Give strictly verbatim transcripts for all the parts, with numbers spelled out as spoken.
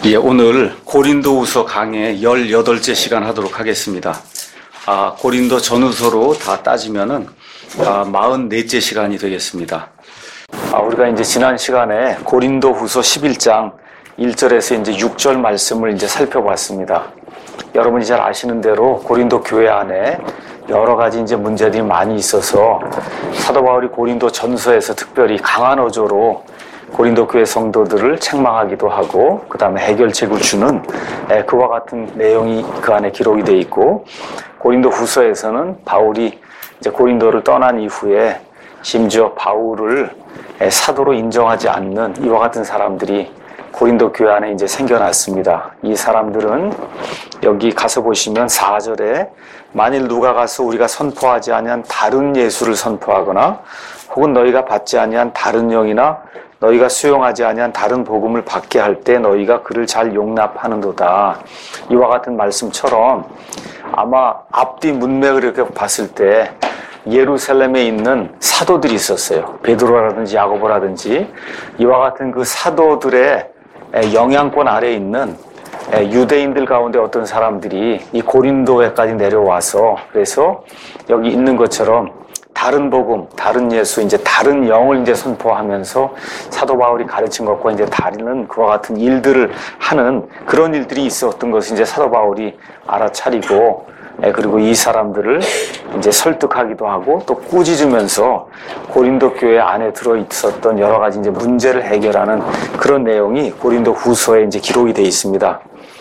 예, 오늘 고린도후서 강의 열여덟째 시간 하도록 하겠습니다. 아, 고린도 전후서로 다 따지면은 아, 사십사째 시간이 되겠습니다. 아, 우리가 이제 지난 시간에 고린도후서 십일 장 일 절에서 이제 육 절 말씀을 이제 살펴봤습니다. 여러분이 잘 아시는 대로 고린도 교회 안에 여러 가지 이제 문제들이 많이 있어서 사도 바울이 고린도 전서에서 특별히 강한 어조로 고린도 교회 성도들을 책망하기도 하고 그 다음에 해결책을 주는 그와 같은 내용이 그 안에 기록이 되어 있고, 고린도 후서에서는 바울이 이제 고린도를 떠난 이후에 심지어 바울을 사도로 인정하지 않는 이와 같은 사람들이 고린도 교회 안에 이제 생겨났습니다. 이 사람들은 여기 가서 보시면 사 절에 만일 누가 가서 우리가 선포하지 아니한 다른 예수를 선포하거나 혹은 너희가 받지 아니한 다른 영이나 너희가 수용하지 아니한 다른 복음을 받게 할 때 너희가 그를 잘 용납하는도다. 이와 같은 말씀처럼 아마 앞뒤 문맥을 이렇게 봤을 때 예루살렘에 있는 사도들이 있었어요. 베드로라든지 야고보라든지 이와 같은 그 사도들의 영향권 아래에 있는 유대인들 가운데 어떤 사람들이 이 고린도에까지 내려와서, 그래서 여기 있는 것처럼 다른 복음, 다른 예수, 이제 다른 영을 이제 선포하면서 사도 바울이 가르친 것과 이제 다른 그와 같은 일들을 하는 그런 일들이 있었던 것을 이제 사도 바울이 알아차리고, 그리고 이 사람들을 이제 설득하기도 하고 또 꾸짖으면서 고린도 교회 안에 들어 있었던 여러 가지 이제 문제를 해결하는 그런 내용이 고린도 후서에 이제 기록이 되어 있습니다.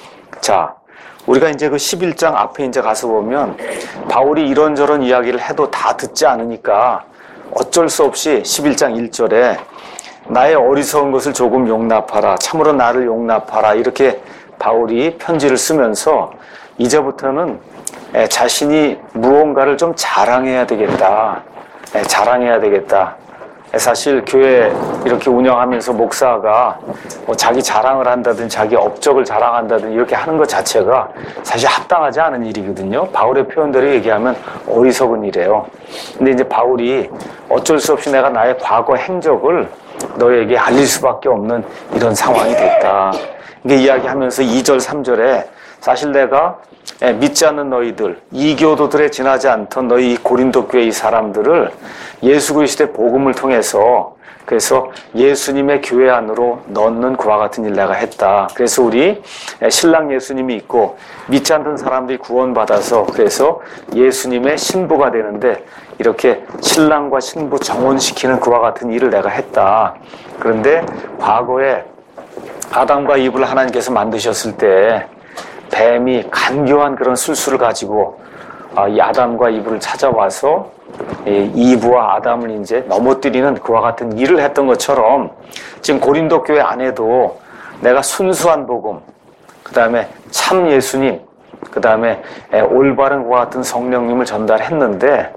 자, 우리가 이제 그 십일 장 앞에 이제 가서 보면 바울이 이런저런 이야기를 해도 다 듣지 않으니까 어쩔 수 없이 십일 장 일 절에 나의 어리석은 것을 조금 용납하라, 참으로 나를 용납하라, 이렇게 바울이 편지를 쓰면서 이제부터는 자신이 무언가를 좀 자랑해야 되겠다, 자랑해야 되겠다. 사실 교회 이렇게 운영하면서 목사가 뭐 자기 자랑을 한다든 자기 업적을 자랑한다든 이렇게 하는 것 자체가 사실 합당하지 않은 일이거든요. 바울의 표현대로 얘기하면 어리석은 일이에요. 근데 이제 바울이 어쩔 수 없이 내가 나의 과거 행적을 너에게 알릴 수밖에 없는 이런 상황이 됐다. 이게 이야기하면서 이 절 삼 절에 사실 내가 믿지 않는 너희들, 이교도들에 지나지 않던 너희 고린도 교회 이 사람들을 예수 그리스도의 복음을 통해서, 그래서 예수님의 교회 안으로 넣는 그와 같은 일 내가 했다. 그래서 우리 신랑 예수님이 있고 믿지 않던 사람들이 구원받아서 그래서 예수님의 신부가 되는데 이렇게 신랑과 신부 정혼시키는 그와 같은 일을 내가 했다. 그런데 과거에 아담과 이브를 하나님께서 만드셨을 때 뱀이 간교한 그런 술수를 가지고 이 아담과 이브를 찾아와서 이브와 아담을 이제 넘어뜨리는 그와 같은 일을 했던 것처럼 지금 고린도 교회 안에도 내가 순수한 복음, 그 다음에 참 예수님, 그 다음에 올바른 그와 같은 성령님을 전달했는데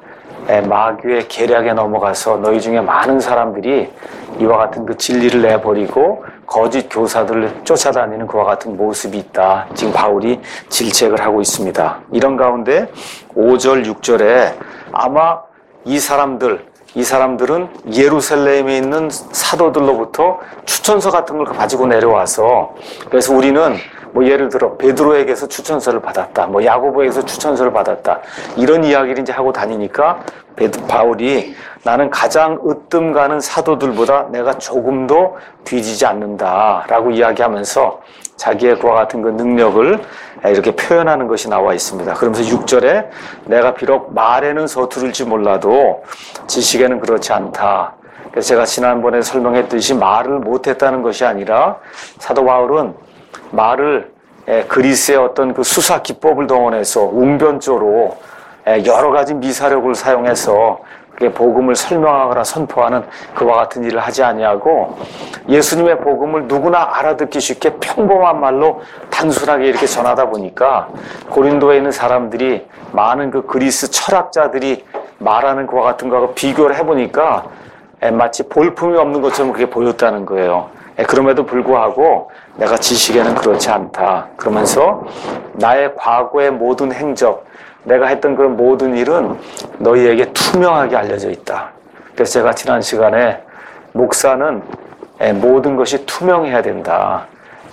마귀의 계략에 넘어가서 너희 중에 많은 사람들이 이와 같은 그 진리를 내버리고 거짓 교사들을 쫓아다니는 그와 같은 모습이 있다. 지금 바울이 질책을 하고 있습니다. 이런 가운데 오 절, 육 절에 아마 이 사람들, 이 사람들은 예루살렘에 있는 사도들로부터 추천서 같은 걸 가지고 내려와서, 그래서 우리는 뭐 예를 들어 베드로에게서 추천서를 받았다, 뭐 야고보에게서 추천서를 받았다, 이런 이야기를 이제 하고 다니니까 베드, 바울이 나는 가장 으뜸 가는 사도들보다 내가 조금도 뒤지지 않는다라고 이야기하면서 자기의 그와 같은 그 능력을 이렇게 표현하는 것이 나와 있습니다. 그러면서 육 절에 내가 비록 말에는 서투를지 몰라도 지식에는 그렇지 않다. 그래서 제가 지난번에 설명했듯이 말을 못했다는 것이 아니라 사도 바울은 말을 그리스의 어떤 그 수사 기법을 동원해서 웅변조로 여러 가지 미사력을 사용해서 복음을 설명하거나 선포하는 그와 같은 일을 하지 아니하고 예수님의 복음을 누구나 알아듣기 쉽게 평범한 말로 단순하게 이렇게 전하다 보니까 고린도에 있는 사람들이 많은 그 그리스 철학자들이 말하는 그와 같은 거하고 비교를 해보니까 마치 볼품이 없는 것처럼 그렇게 보였다는 거예요. 그럼에도 불구하고 내가 지식에는 그렇지 않다. 그러면서 나의 과거의 모든 행적, 내가 했던 그런 모든 일은 너희에게 투명하게 알려져 있다. 그래서 제가 지난 시간에 목사는 모든 것이 투명해야 된다.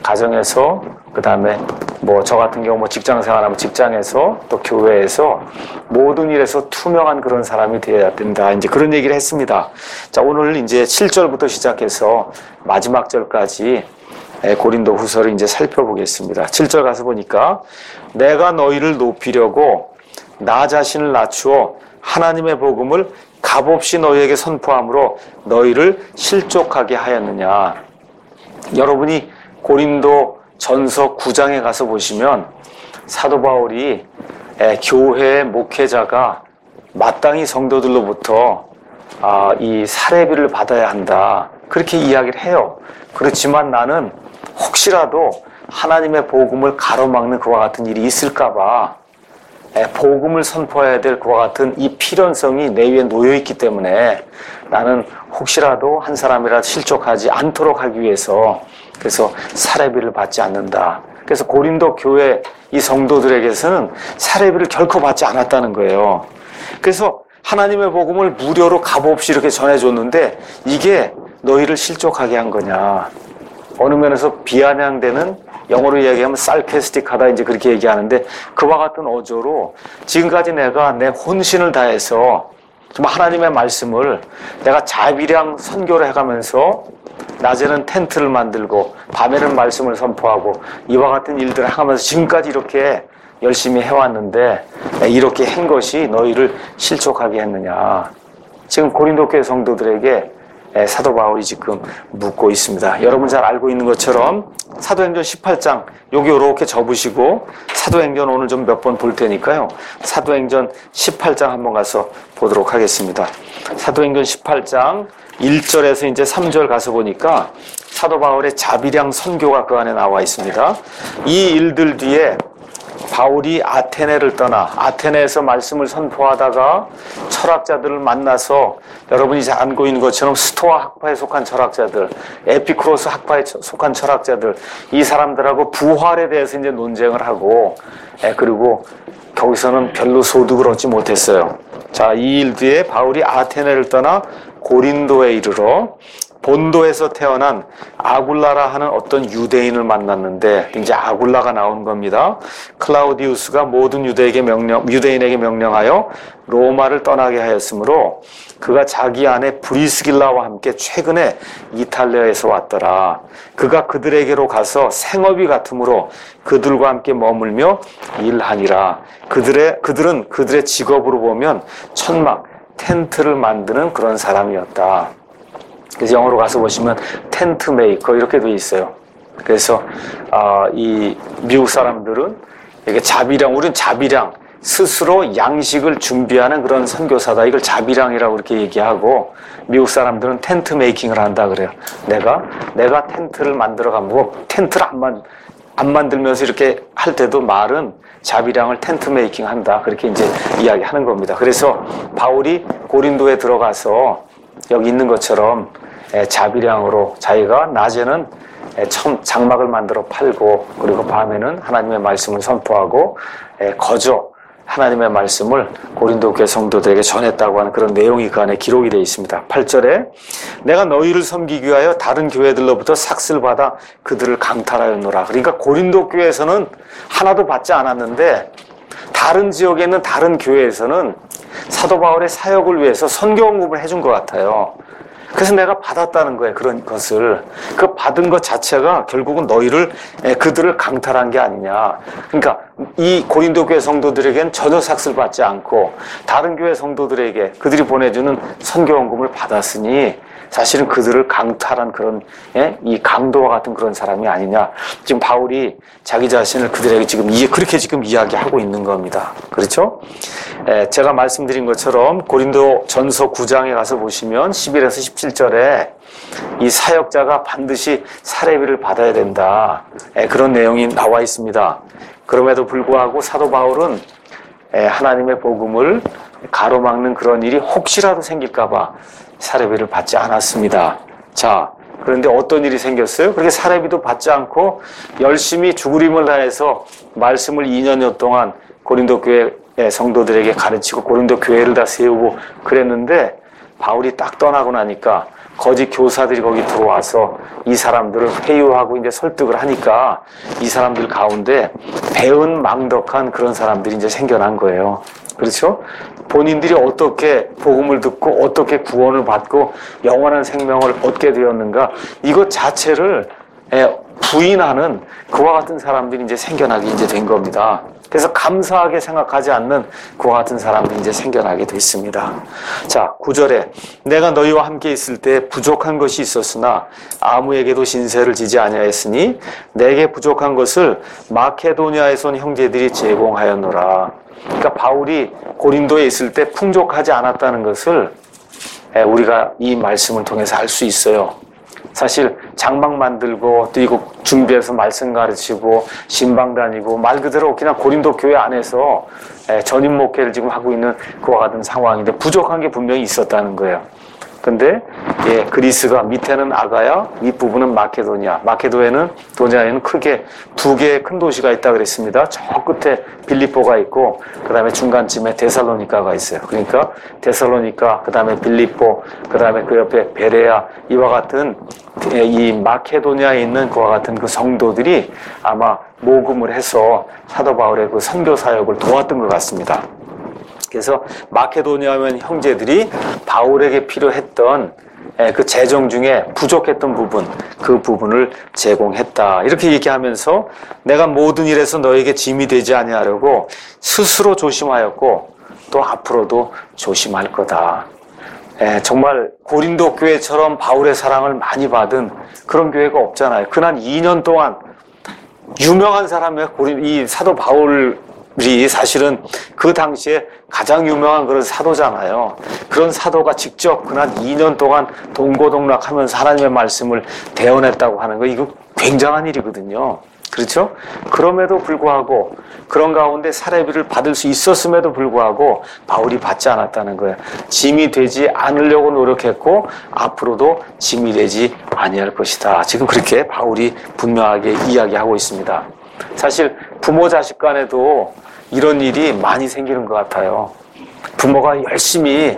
가정에서, 그 다음에 뭐 저 같은 경우 뭐 직장 생활하면 직장에서, 또 교회에서, 모든 일에서 투명한 그런 사람이 되어야 된다. 이제 그런 얘기를 했습니다. 자, 오늘 이제 칠 절부터 시작해서 마지막 절까지 고린도 후서를 이제 살펴보겠습니다. 칠 절 가서 보니까, 내가 너희를 높이려고 나 자신을 낮추어 하나님의 복음을 값없이 너희에게 선포함으로 너희를 실족하게 하였느냐. 여러분이 고린도 전서 구 장에 가서 보시면 사도 바울이 교회의 목회자가 마땅히 성도들로부터 이 사례비를 받아야 한다, 그렇게 이야기를 해요. 그렇지만 나는 혹시라도 하나님의 복음을 가로막는 그와 같은 일이 있을까봐 복음을 선포해야 될 그와 같은 이 필연성이 내 위에 놓여있기 때문에 나는 혹시라도 한 사람이라도 실족하지 않도록 하기 위해서 그래서 사례비를 받지 않는다. 그래서 고린도 교회 이 성도들에게서는 사례비를 결코 받지 않았다는 거예요. 그래서 하나님의 복음을 무료로 값없이 이렇게 전해줬는데 이게 너희를 실족하게 한 거냐. 어느 면에서 비아냥되는, 영어로 이야기하면 sarcastic하다, 이제 그렇게 얘기하는데, 그와 같은 어조로 지금까지 내가 내 혼신을 다해서 좀 하나님의 말씀을 내가 자비량 선교를 해가면서 낮에는 텐트를 만들고 밤에는 말씀을 선포하고 이와 같은 일들을 하면서 지금까지 이렇게 열심히 해왔는데 이렇게 한 것이 너희를 실족하게 했느냐. 지금 고린도 교회 성도들에게 사도 바울이 지금 묻고 있습니다. 여러분 잘 알고 있는 것처럼 사도행전 십팔 장, 여기 이렇게 접으시고 사도행전 오늘 좀 몇 번 볼 테니까요. 사도행전 십팔 장 한번 가서 보도록 하겠습니다. 사도행전 십팔 장 일 절에서 이제 삼 절 가서 보니까 사도 바울의 자비량 선교가 그 안에 나와 있습니다. 이 일들 뒤에 바울이 아테네를 떠나 아테네에서 말씀을 선포하다가 철학자들을 만나서, 여러분이 잘 알고 있는 것처럼 스토아 학파에 속한 철학자들, 에피쿠로스 학파에 속한 철학자들, 이 사람들하고 부활에 대해서 이제 논쟁을 하고, 그리고 거기서는 별로 소득을 얻지 못했어요. 자, 이 일 뒤에 바울이 아테네를 떠나 고린도에 이르러 본도에서 태어난 아굴라라 하는 어떤 유대인을 만났는데, 이제 아굴라가 나온 겁니다. 클라우디우스가 모든 유대에게 명령, 유대인에게 명령하여 로마를 떠나게 하였으므로 그가 자기 아내 브리스길라와 함께 최근에 이탈리아에서 왔더라. 그가 그들에게로 가서 생업이 같으므로 그들과 함께 머물며 일하니라. 그들의, 그들은 그들의 직업으로 보면 천막, 텐트를 만드는 그런 사람이었다. 그래서 영어로 가서 보시면 텐트 메이커 이렇게 돼 있어요. 그래서 어, 이 미국 사람들은 이게 자비량, 우리는 자비량, 스스로 양식을 준비하는 그런 선교사다, 이걸 자비량이라고 이렇게 얘기하고, 미국 사람들은 텐트 메이킹을 한다 그래요. 내가 내가 텐트를 만들어 가고, 텐트를 안, 만, 안 만들면서 이렇게 할 때도 말은 자비량을 텐트 메이킹 한다, 그렇게 이제 이야기하는 겁니다. 그래서 바울이 고린도에 들어가서 여기 있는 것처럼 자비량으로 자기가 낮에는 장막을 만들어 팔고, 그리고 밤에는 하나님의 말씀을 선포하고 거저 하나님의 말씀을 고린도 교회 성도들에게 전했다고 하는 그런 내용이 그 안에 기록이 되어 있습니다. 팔 절에 내가 너희를 섬기기 위하여 다른 교회들로부터 삭슬 받아 그들을 강탈하였노라. 그러니까 고린도 교회에서는 하나도 받지 않았는데 다른 지역에 있는 다른 교회에서는 사도 바울의 사역을 위해서 선교 언급을 해준 것 같아요. 그래서 내가 받았다는 거예요, 그런 것을. 그 받은 것 자체가 결국은 너희를, 그들을 강탈한 게 아니냐. 그러니까 이 고린도 교회 성도들에게는 전혀 삭슬 받지 않고 다른 교회 성도들에게 그들이 보내주는 선교 헌금을 받았으니 사실은 그들을 강탈한 그런, 예? 이 강도와 같은 그런 사람이 아니냐. 지금 바울이 자기 자신을 그들에게 지금 이, 그렇게 지금 이야기하고 있는 겁니다. 그렇죠? 에, 제가 말씀드린 것처럼 고린도 전서 구 장에 가서 보시면 십일에서 십칠 절에 이 사역자가 반드시 사례비를 받아야 된다, 에, 그런 내용이 나와 있습니다. 그럼에도 불구하고 사도 바울은 에, 하나님의 복음을 가로막는 그런 일이 혹시라도 생길까봐 사례비를 받지 않았습니다. 자, 그런데 어떤 일이 생겼어요? 그렇게 사례비도 받지 않고 열심히 죽을 힘을 다해서 말씀을 이 년여 동안 고린도 교회 성도들에게 가르치고 고린도 교회를 다 세우고 그랬는데, 바울이 딱 떠나고 나니까 거짓 교사들이 거기 들어와서 이 사람들을 회유하고 이제 설득을 하니까 이 사람들 가운데 배은망덕한 그런 사람들이 이제 생겨난 거예요. 그렇죠? 본인들이 어떻게 복음을 듣고 어떻게 구원을 받고 영원한 생명을 얻게 되었는가, 이것 자체를 부인하는 그와 같은 사람들이 이제 생겨나게 이제 된 겁니다. 그래서 감사하게 생각하지 않는 그와 같은 사람들이 이제 생겨나게 됐습니다. 자, 구 절에 내가 너희와 함께 있을 때 부족한 것이 있었으나 아무에게도 신세를 지지 아니하였으니 내게 부족한 것을 마케도니아에서 온 형제들이 제공하였노라. 그러니까 바울이 고린도에 있을 때 풍족하지 않았다는 것을 우리가 이 말씀을 통해서 알 수 있어요. 사실 장막 만들고 또 이거 준비해서 말씀 가르치고 신방 다니고 말 그대로 그냥 고린도 교회 안에서 전임 목회를 지금 하고 있는 그와 같은 상황인데 부족한 게 분명히 있었다는 거예요. 근데 예, 그리스가 밑에는 아가야, 윗부분은 마케도니아. 마케도에는 도니아에는 크게 두 개의 큰 도시가 있다 그랬습니다. 저 끝에 빌립보가 있고 그다음에 중간쯤에 데살로니카가 있어요. 그러니까 데살로니카, 그다음에 빌립보, 그다음에 그 옆에 베레아, 이와 같은 이 마케도니아에 있는 그와 같은 그 성도들이 아마 모금을 해서 사도 바울의 그 선교 사역을 도왔던 것 같습니다. 그래서 마케도니아면 형제들이 바울에게 필요했던 그 재정 중에 부족했던 부분, 그 부분을 제공했다. 이렇게 얘기하면서 내가 모든 일에서 너에게 짐이 되지 아니하려고 스스로 조심하였고 또 앞으로도 조심할 거다. 정말 고린도 교회처럼 바울의 사랑을 많이 받은 그런 교회가 없잖아요. 그난 이 년 동안 유명한 사람이에요. 이 사도 바울 이 사실은 그 당시에 가장 유명한 그런 사도잖아요. 그런 사도가 직접 그날 이 년 동안 동고동락하면서 하나님의 말씀을 대언했다고 하는 거, 이거 굉장한 일이거든요. 그렇죠? 그럼에도 불구하고 그런 가운데 사례비를 받을 수 있었음에도 불구하고 바울이 받지 않았다는 거예요. 짐이 되지 않으려고 노력했고 앞으로도 짐이 되지 아니할 것이다. 지금 그렇게 바울이 분명하게 이야기하고 있습니다. 사실 부모 자식 간에도 이런 일이 많이 생기는 것 같아요. 부모가 열심히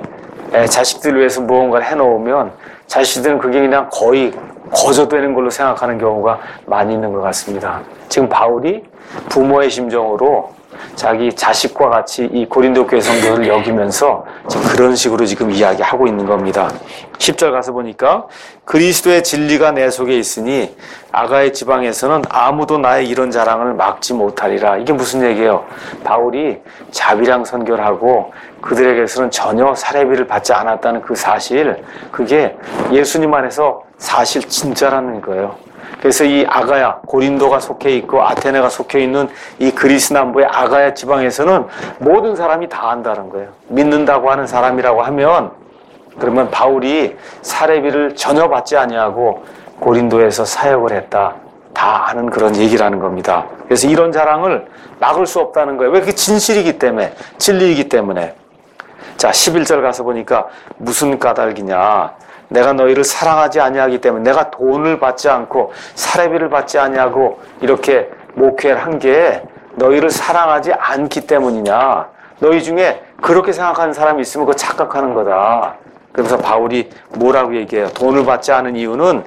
자식들을 위해서 무언가를 해놓으면 자식들은 그게 그냥 거의 거저되는 걸로 생각하는 경우가 많이 있는 것 같습니다. 지금 바울이 부모의 심정으로 자기 자식과 같이 이 고린도 교회 성도를 여기면서 지금 그런 식으로 지금 이야기하고 있는 겁니다. 십 절 가서 보니까 그리스도의 진리가 내 속에 있으니 아가의 지방에서는 아무도 나의 이런 자랑을 막지 못하리라. 이게 무슨 얘기예요? 바울이 자비랑 선교를 하고 그들에게서는 전혀 사례비를 받지 않았다는 그 사실, 그게 예수님 안에서 사실 진짜라는 거예요. 그래서 이 아가야, 고린도가 속해 있고 아테네가 속해 있는 이 그리스 남부의 아가야 지방에서는 모든 사람이 다 안다는 거예요. 믿는다고 하는 사람이라고 하면, 그러면 바울이 사례비를 전혀 받지 아니하고 고린도에서 사역을 했다, 다 아는 그런 얘기라는 겁니다. 그래서 이런 자랑을 막을 수 없다는 거예요. 왜? 그게 진실이기 때문에, 진리이기 때문에. 자, 십일 절 가서 보니까 무슨 까닭이냐? 내가 너희를 사랑하지 아니하기 때문에, 내가 돈을 받지 않고 사례비를 받지 아니하고 이렇게 목회를 한 게 너희를 사랑하지 않기 때문이냐? 너희 중에 그렇게 생각하는 사람이 있으면 그거 착각하는 거다. 그래서 바울이 뭐라고 얘기해요? 돈을 받지 않은 이유는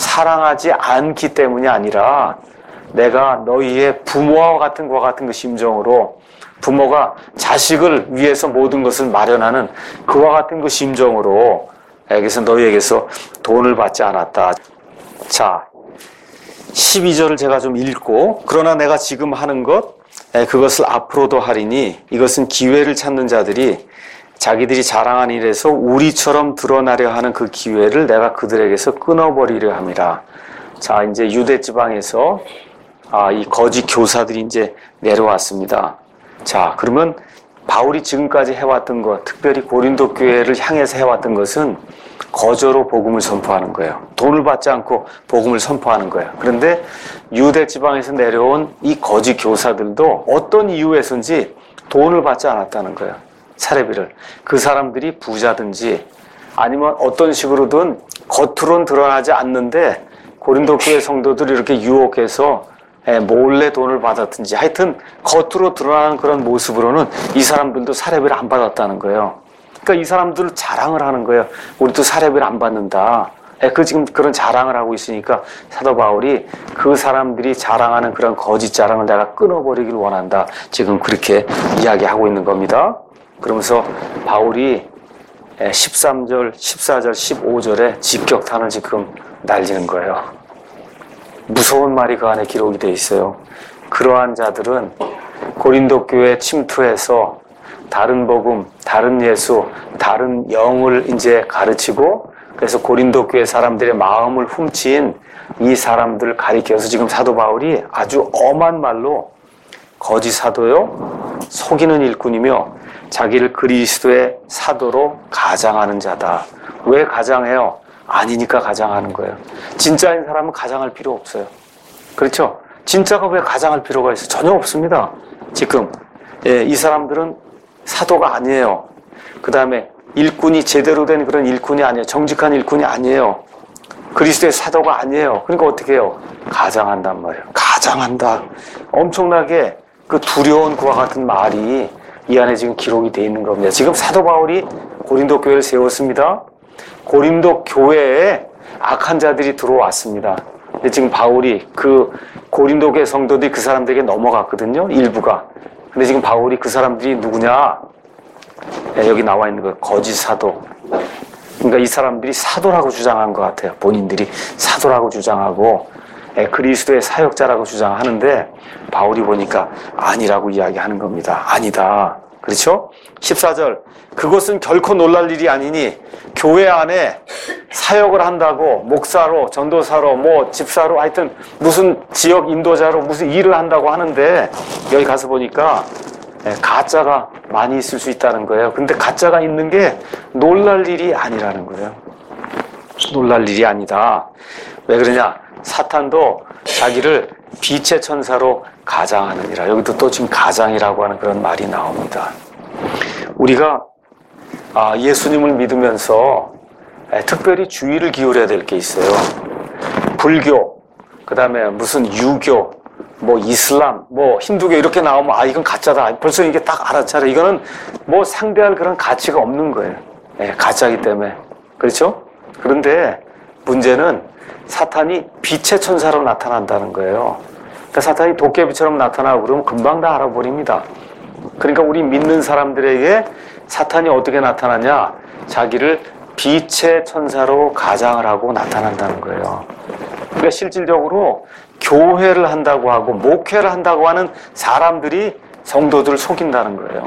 사랑하지 않기 때문이 아니라 내가 너희의 부모와 같은 것과 같은 그 심정으로, 부모가 자식을 위해서 모든 것을 마련하는 그와 같은 그 심정으로, 그래서 너희에게서 돈을 받지 않았다. 자, 십이 절을 제가 좀 읽고, 그러나 내가 지금 하는 것, 그것을 앞으로도 하리니 이것은 기회를 찾는 자들이 자기들이 자랑한 일에서 우리처럼 드러나려 하는 그 기회를 내가 그들에게서 끊어버리려 함이라. 자, 이제 유대 지방에서 아, 이 거짓 교사들이 이제 내려왔습니다. 자, 그러면 바울이 지금까지 해왔던 것, 특별히 고린도 교회를 향해서 해왔던 것은 거저로 복음을 선포하는 거예요. 돈을 받지 않고 복음을 선포하는 거예요. 그런데 유대 지방에서 내려온 이 거짓 교사들도 어떤 이유에서인지 돈을 받지 않았다는 거예요. 사례비를. 그 사람들이 부자든지 아니면 어떤 식으로든 겉으로는 드러나지 않는데 고린도 교회 성도들이 이렇게 유혹해서 몰래 돈을 받았든지, 하여튼 겉으로 드러나는 그런 모습으로는 이 사람들도 사례비를 안 받았다는 거예요. 그러니까 이 사람들 자랑을 하는 거예요. 우리도 사례비를 안 받는다. 예, 그 지금 그런 자랑을 하고 있으니까 사도 바울이 그 사람들이 자랑하는 그런 거짓 자랑을 내가 끊어버리길 원한다. 지금 그렇게 이야기하고 있는 겁니다. 그러면서 바울이 십삼 절, 십사 절, 십오 절에 직격탄을 지금 날리는 거예요. 무서운 말이 그 안에 기록이 돼 있어요. 그러한 자들은 고린도 교회에 침투해서 다른 복음, 다른 예수, 다른 영을 이제 가르치고 그래서 고린도 교회 사람들의 마음을 훔친 이 사람들을 가리켜서 지금 사도 바울이 아주 엄한 말로 거짓 사도요, 속이는 일꾼이며 자기를 그리스도의 사도로 가장하는 자다. 왜 가장해요? 아니니까 가장하는 거예요. 진짜인 사람은 가장할 필요 없어요. 그렇죠? 진짜가 왜 가장할 필요가 있어요? 전혀 없습니다. 지금 예, 이 사람들은 사도가 아니에요. 그 다음에 일꾼이 제대로 된 그런 일꾼이 아니에요. 정직한 일꾼이 아니에요. 그리스도의 사도가 아니에요. 그러니까 어떻게 해요? 가장한단 말이에요. 가장한다. 엄청나게 그 두려운 그와 같은 말이 이 안에 지금 기록이 되어 있는 겁니다. 지금 사도 바울이 고린도 교회를 세웠습니다. 고린도 교회에 악한 자들이 들어왔습니다. 근데 지금 바울이 그 고린도 교회 성도들이 그 사람들에게 넘어갔거든요. 일부가. 근데 지금 바울이 그 사람들이 누구냐? 네, 여기 나와 있는 거 거짓 사도. 그러니까 이 사람들이 사도라고 주장한 것 같아요. 본인들이 사도라고 주장하고 네, 그리스도의 사역자라고 주장하는데 바울이 보니까 아니라고 이야기하는 겁니다. 아니다. 그렇죠? 십사 절 그것은 결코 놀랄 일이 아니니 교회 안에 사역을 한다고 목사로 전도사로 뭐 집사로 하여튼 무슨 지역 인도자로 무슨 일을 한다고 하는데 여기 가서 보니까 가짜가 많이 있을 수 있다는 거예요. 근데 가짜가 있는 게 놀랄 일이 아니라는 거예요. 놀랄 일이 아니다. 왜 그러냐? 사탄도 자기를 빛의 천사로 가장하느니라. 여기도 또 지금 가장이라고 하는 그런 말이 나옵니다. 우리가 예수님을 믿으면서 특별히 주의를 기울여야 될 게 있어요. 불교, 그 다음에 무슨 유교, 뭐 이슬람, 뭐 힌두교 이렇게 나오면 아 이건 가짜다. 벌써 이게 딱 알아차려. 이거는 뭐 상대할 그런 가치가 없는 거예요. 예, 가짜이기 때문에. 그렇죠? 그런데 문제는 사탄이 빛의 천사로 나타난다는 거예요. 그러니까 사탄이 도깨비처럼 나타나고 그러면 금방 다 알아버립니다. 그러니까 우리 믿는 사람들에게 사탄이 어떻게 나타나냐? 자기를 빛의 천사로 가장을 하고 나타난다는 거예요. 그러니까 실질적으로 교회를 한다고 하고 목회를 한다고 하는 사람들이 성도들을 속인다는 거예요.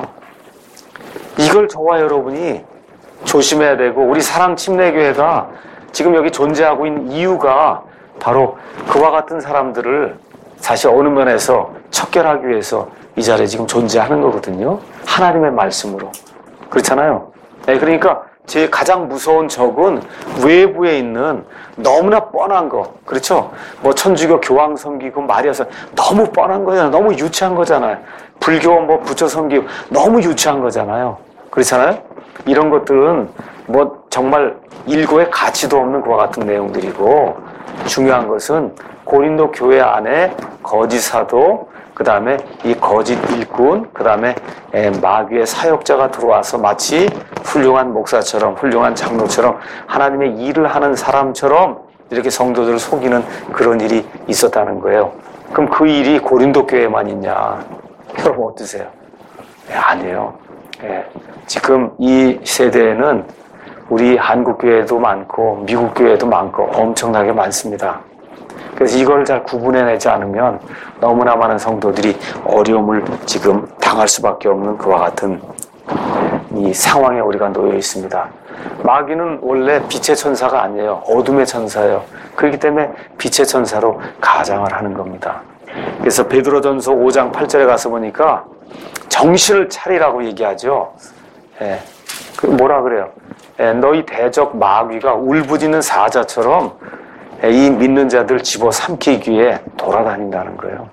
이걸 저와 여러분이 조심해야 되고 우리 사랑침례교회가 지금 여기 존재하고 있는 이유가 바로 그와 같은 사람들을 사실 어느 면에서 척결하기 위해서 이 자리에 지금 존재하는 거거든요. 하나님의 말씀으로. 그렇잖아요. 네, 그러니까 제 가장 무서운 적은 외부에 있는 너무나 뻔한 거. 그렇죠? 뭐 천주교 교황 섬기고 말이어서 너무 뻔한 거잖아요. 너무 유치한 거잖아요. 불교 뭐 부처 섬기고 너무 유치한 거잖아요. 그렇잖아요? 이런 것들은 뭐 정말 일고의 가치도 없는 그와 같은 내용들이고 중요한 것은 고린도 교회 안에 거짓 사도, 그 다음에 이 거짓 일꾼, 그 다음에 마귀의 사역자가 들어와서 마치 훌륭한 목사처럼, 훌륭한 장로처럼 하나님의 일을 하는 사람처럼 이렇게 성도들을 속이는 그런 일이 있었다는 거예요. 그럼 그 일이 고린도 교회만 있냐? 여러분 어떠세요? 네, 아니에요. 네. 지금 이 세대에는 우리 한국 교회도 많고 미국 교회도 많고 엄청나게 많습니다. 그래서 이걸 잘 구분해내지 않으면 너무나 많은 성도들이 어려움을 지금 당할 수밖에 없는 그와 같은 이 상황에 우리가 놓여 있습니다. 마귀는 원래 빛의 천사가 아니에요. 어둠의 천사예요. 그렇기 때문에 빛의 천사로 가장을 하는 겁니다. 그래서 베드로전서 오 장 팔 절에 가서 보니까 정신을 차리라고 얘기하죠. 예. 그 뭐라 그래요? 예, 너희 대적 마귀가 울부짖는 사자처럼 이 믿는 자들 집어삼키기 위해 돌아다닌다는 거예요.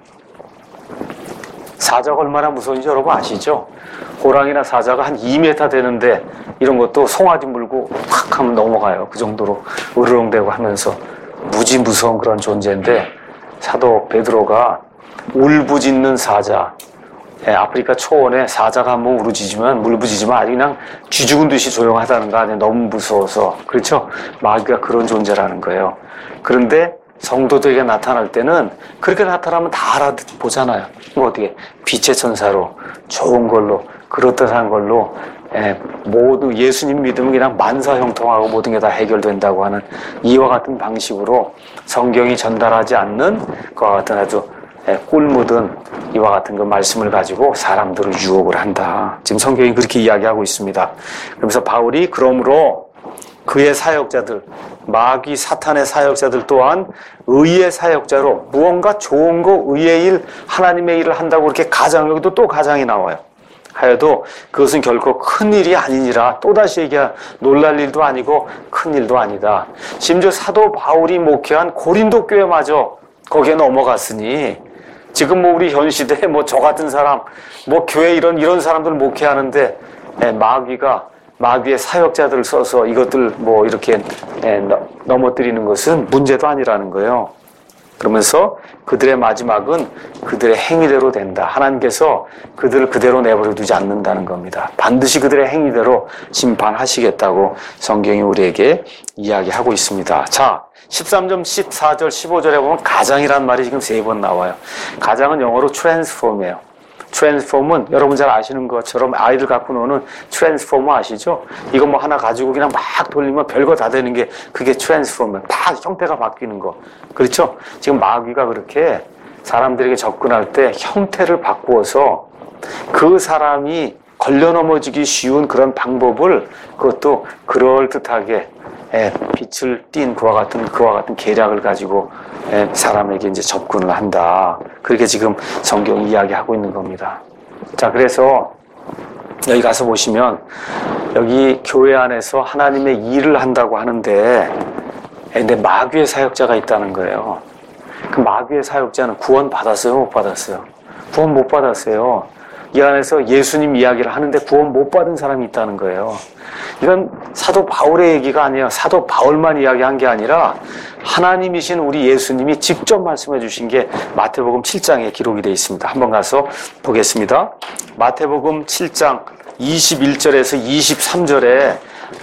사자가 얼마나 무서운지 여러분 아시죠? 호랑이나 사자가 한 이 미터 되는데 이런 것도 송아지 물고 팍 하면 넘어가요. 그 정도로 으르렁대고 하면서 무지 무서운 그런 존재인데 사도 베드로가 울부짖는 사자, 예, 아프리카 초원에 사자가 한번 우르짖으면 물부짖으면 아주 그냥 쥐 죽은 듯이 조용하다는 거 아니에요. 너무 무서워서. 그렇죠? 마귀가 그런 존재라는 거예요. 그런데 성도들에게 나타날 때는 그렇게 나타나면 다 알아보잖아요. 뭐 어떻게 빛의 천사로 좋은 걸로 그렇듯한 걸로 예, 모두 예수님 믿으면 그냥 만사형통하고 모든 게 다 해결된다고 하는 이와 같은 방식으로 성경이 전달하지 않는 그와 같은 아주 예, 꿀 묻은 이와 같은 그 말씀을 가지고 사람들을 유혹을 한다. 지금 성경이 그렇게 이야기하고 있습니다. 그러면서 바울이 그러므로 그의 사역자들, 마귀 사탄의 사역자들 또한 의의 사역자로 무언가 좋은 거, 의의 일, 하나님의 일을 한다고 그렇게 가장, 여기도 또 가장이 나와요. 하여도 그것은 결코 큰 일이 아니니라. 또다시 얘기한 놀랄 일도 아니고 큰 일도 아니다. 심지어 사도 바울이 목회한 고린도 교회마저 거기에 넘어갔으니 지금 뭐 우리 현 시대에 뭐 저 같은 사람, 뭐 교회 이런 이런 사람들 목회하는데 예, 마귀가 마귀의 사역자들을 써서 이것들 뭐 이렇게 예, 넘어뜨리는 것은 문제도 아니라는 거예요. 그러면서 그들의 마지막은 그들의 행위대로 된다. 하나님께서 그들을 그대로 내버려 두지 않는다는 겁니다. 반드시 그들의 행위대로 심판하시겠다고 성경이 우리에게 이야기하고 있습니다. 자, 십삼 절, 십사 절, 십오 절에 보면 가장이라는 말이 지금 세 번 나와요. 가장은 영어로 transform이에요. 트랜스포머는 여러분 잘 아시는 것처럼 아이들 갖고 노는 트랜스포머 아시죠? 이거 뭐 하나 가지고 그냥 막 돌리면 별거 다 되는 게 그게 트랜스포머. 다 형태가 바뀌는 거. 그렇죠? 지금 마귀가 그렇게 사람들에게 접근할 때 형태를 바꾸어서 그 사람이 걸려 넘어지기 쉬운 그런 방법을 그것도 그럴듯하게 예, 빛을 띤 그와 같은 그와 같은 계략을 가지고 예, 사람에게 이제 접근을 한다. 그렇게 지금 성경이 이야기하고 있는 겁니다. 자, 그래서 여기 가서 보시면 여기 교회 안에서 하나님의 일을 한다고 하는데 근데 마귀의 사역자가 있다는 거예요. 그 마귀의 사역자는 구원 받았어요? 못 받았어요? 구원 못 받았어요. 이 안에서 예수님 이야기를 하는데 구원 못 받은 사람이 있다는 거예요. 이건 사도 바울의 얘기가 아니에요. 사도 바울만 이야기한 게 아니라 하나님이신 우리 예수님이 직접 말씀해 주신 게 마태복음 칠 장에 기록이 되어 있습니다. 한번 가서 보겠습니다. 마태복음 칠 장 이십일 절에서 이십삼 절에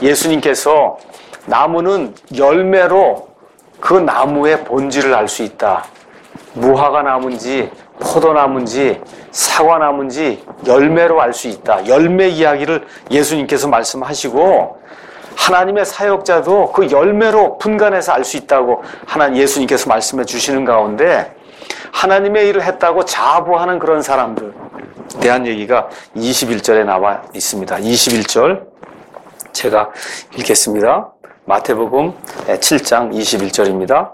예수님께서 나무는 열매로 그 나무의 본질을 알 수 있다. 무화과 나무인지 포도나무인지 사과나무인지 열매로 알 수 있다. 열매 이야기를 예수님께서 말씀하시고 하나님의 사역자도 그 열매로 분간해서 알 수 있다고 하나님 예수님께서 말씀해 주시는 가운데 하나님의 일을 했다고 자부하는 그런 사람들 대한 얘기가 이십일 절에 나와 있습니다. 이십일 절 제가 읽겠습니다. 마태복음 칠 장 이십일 절입니다.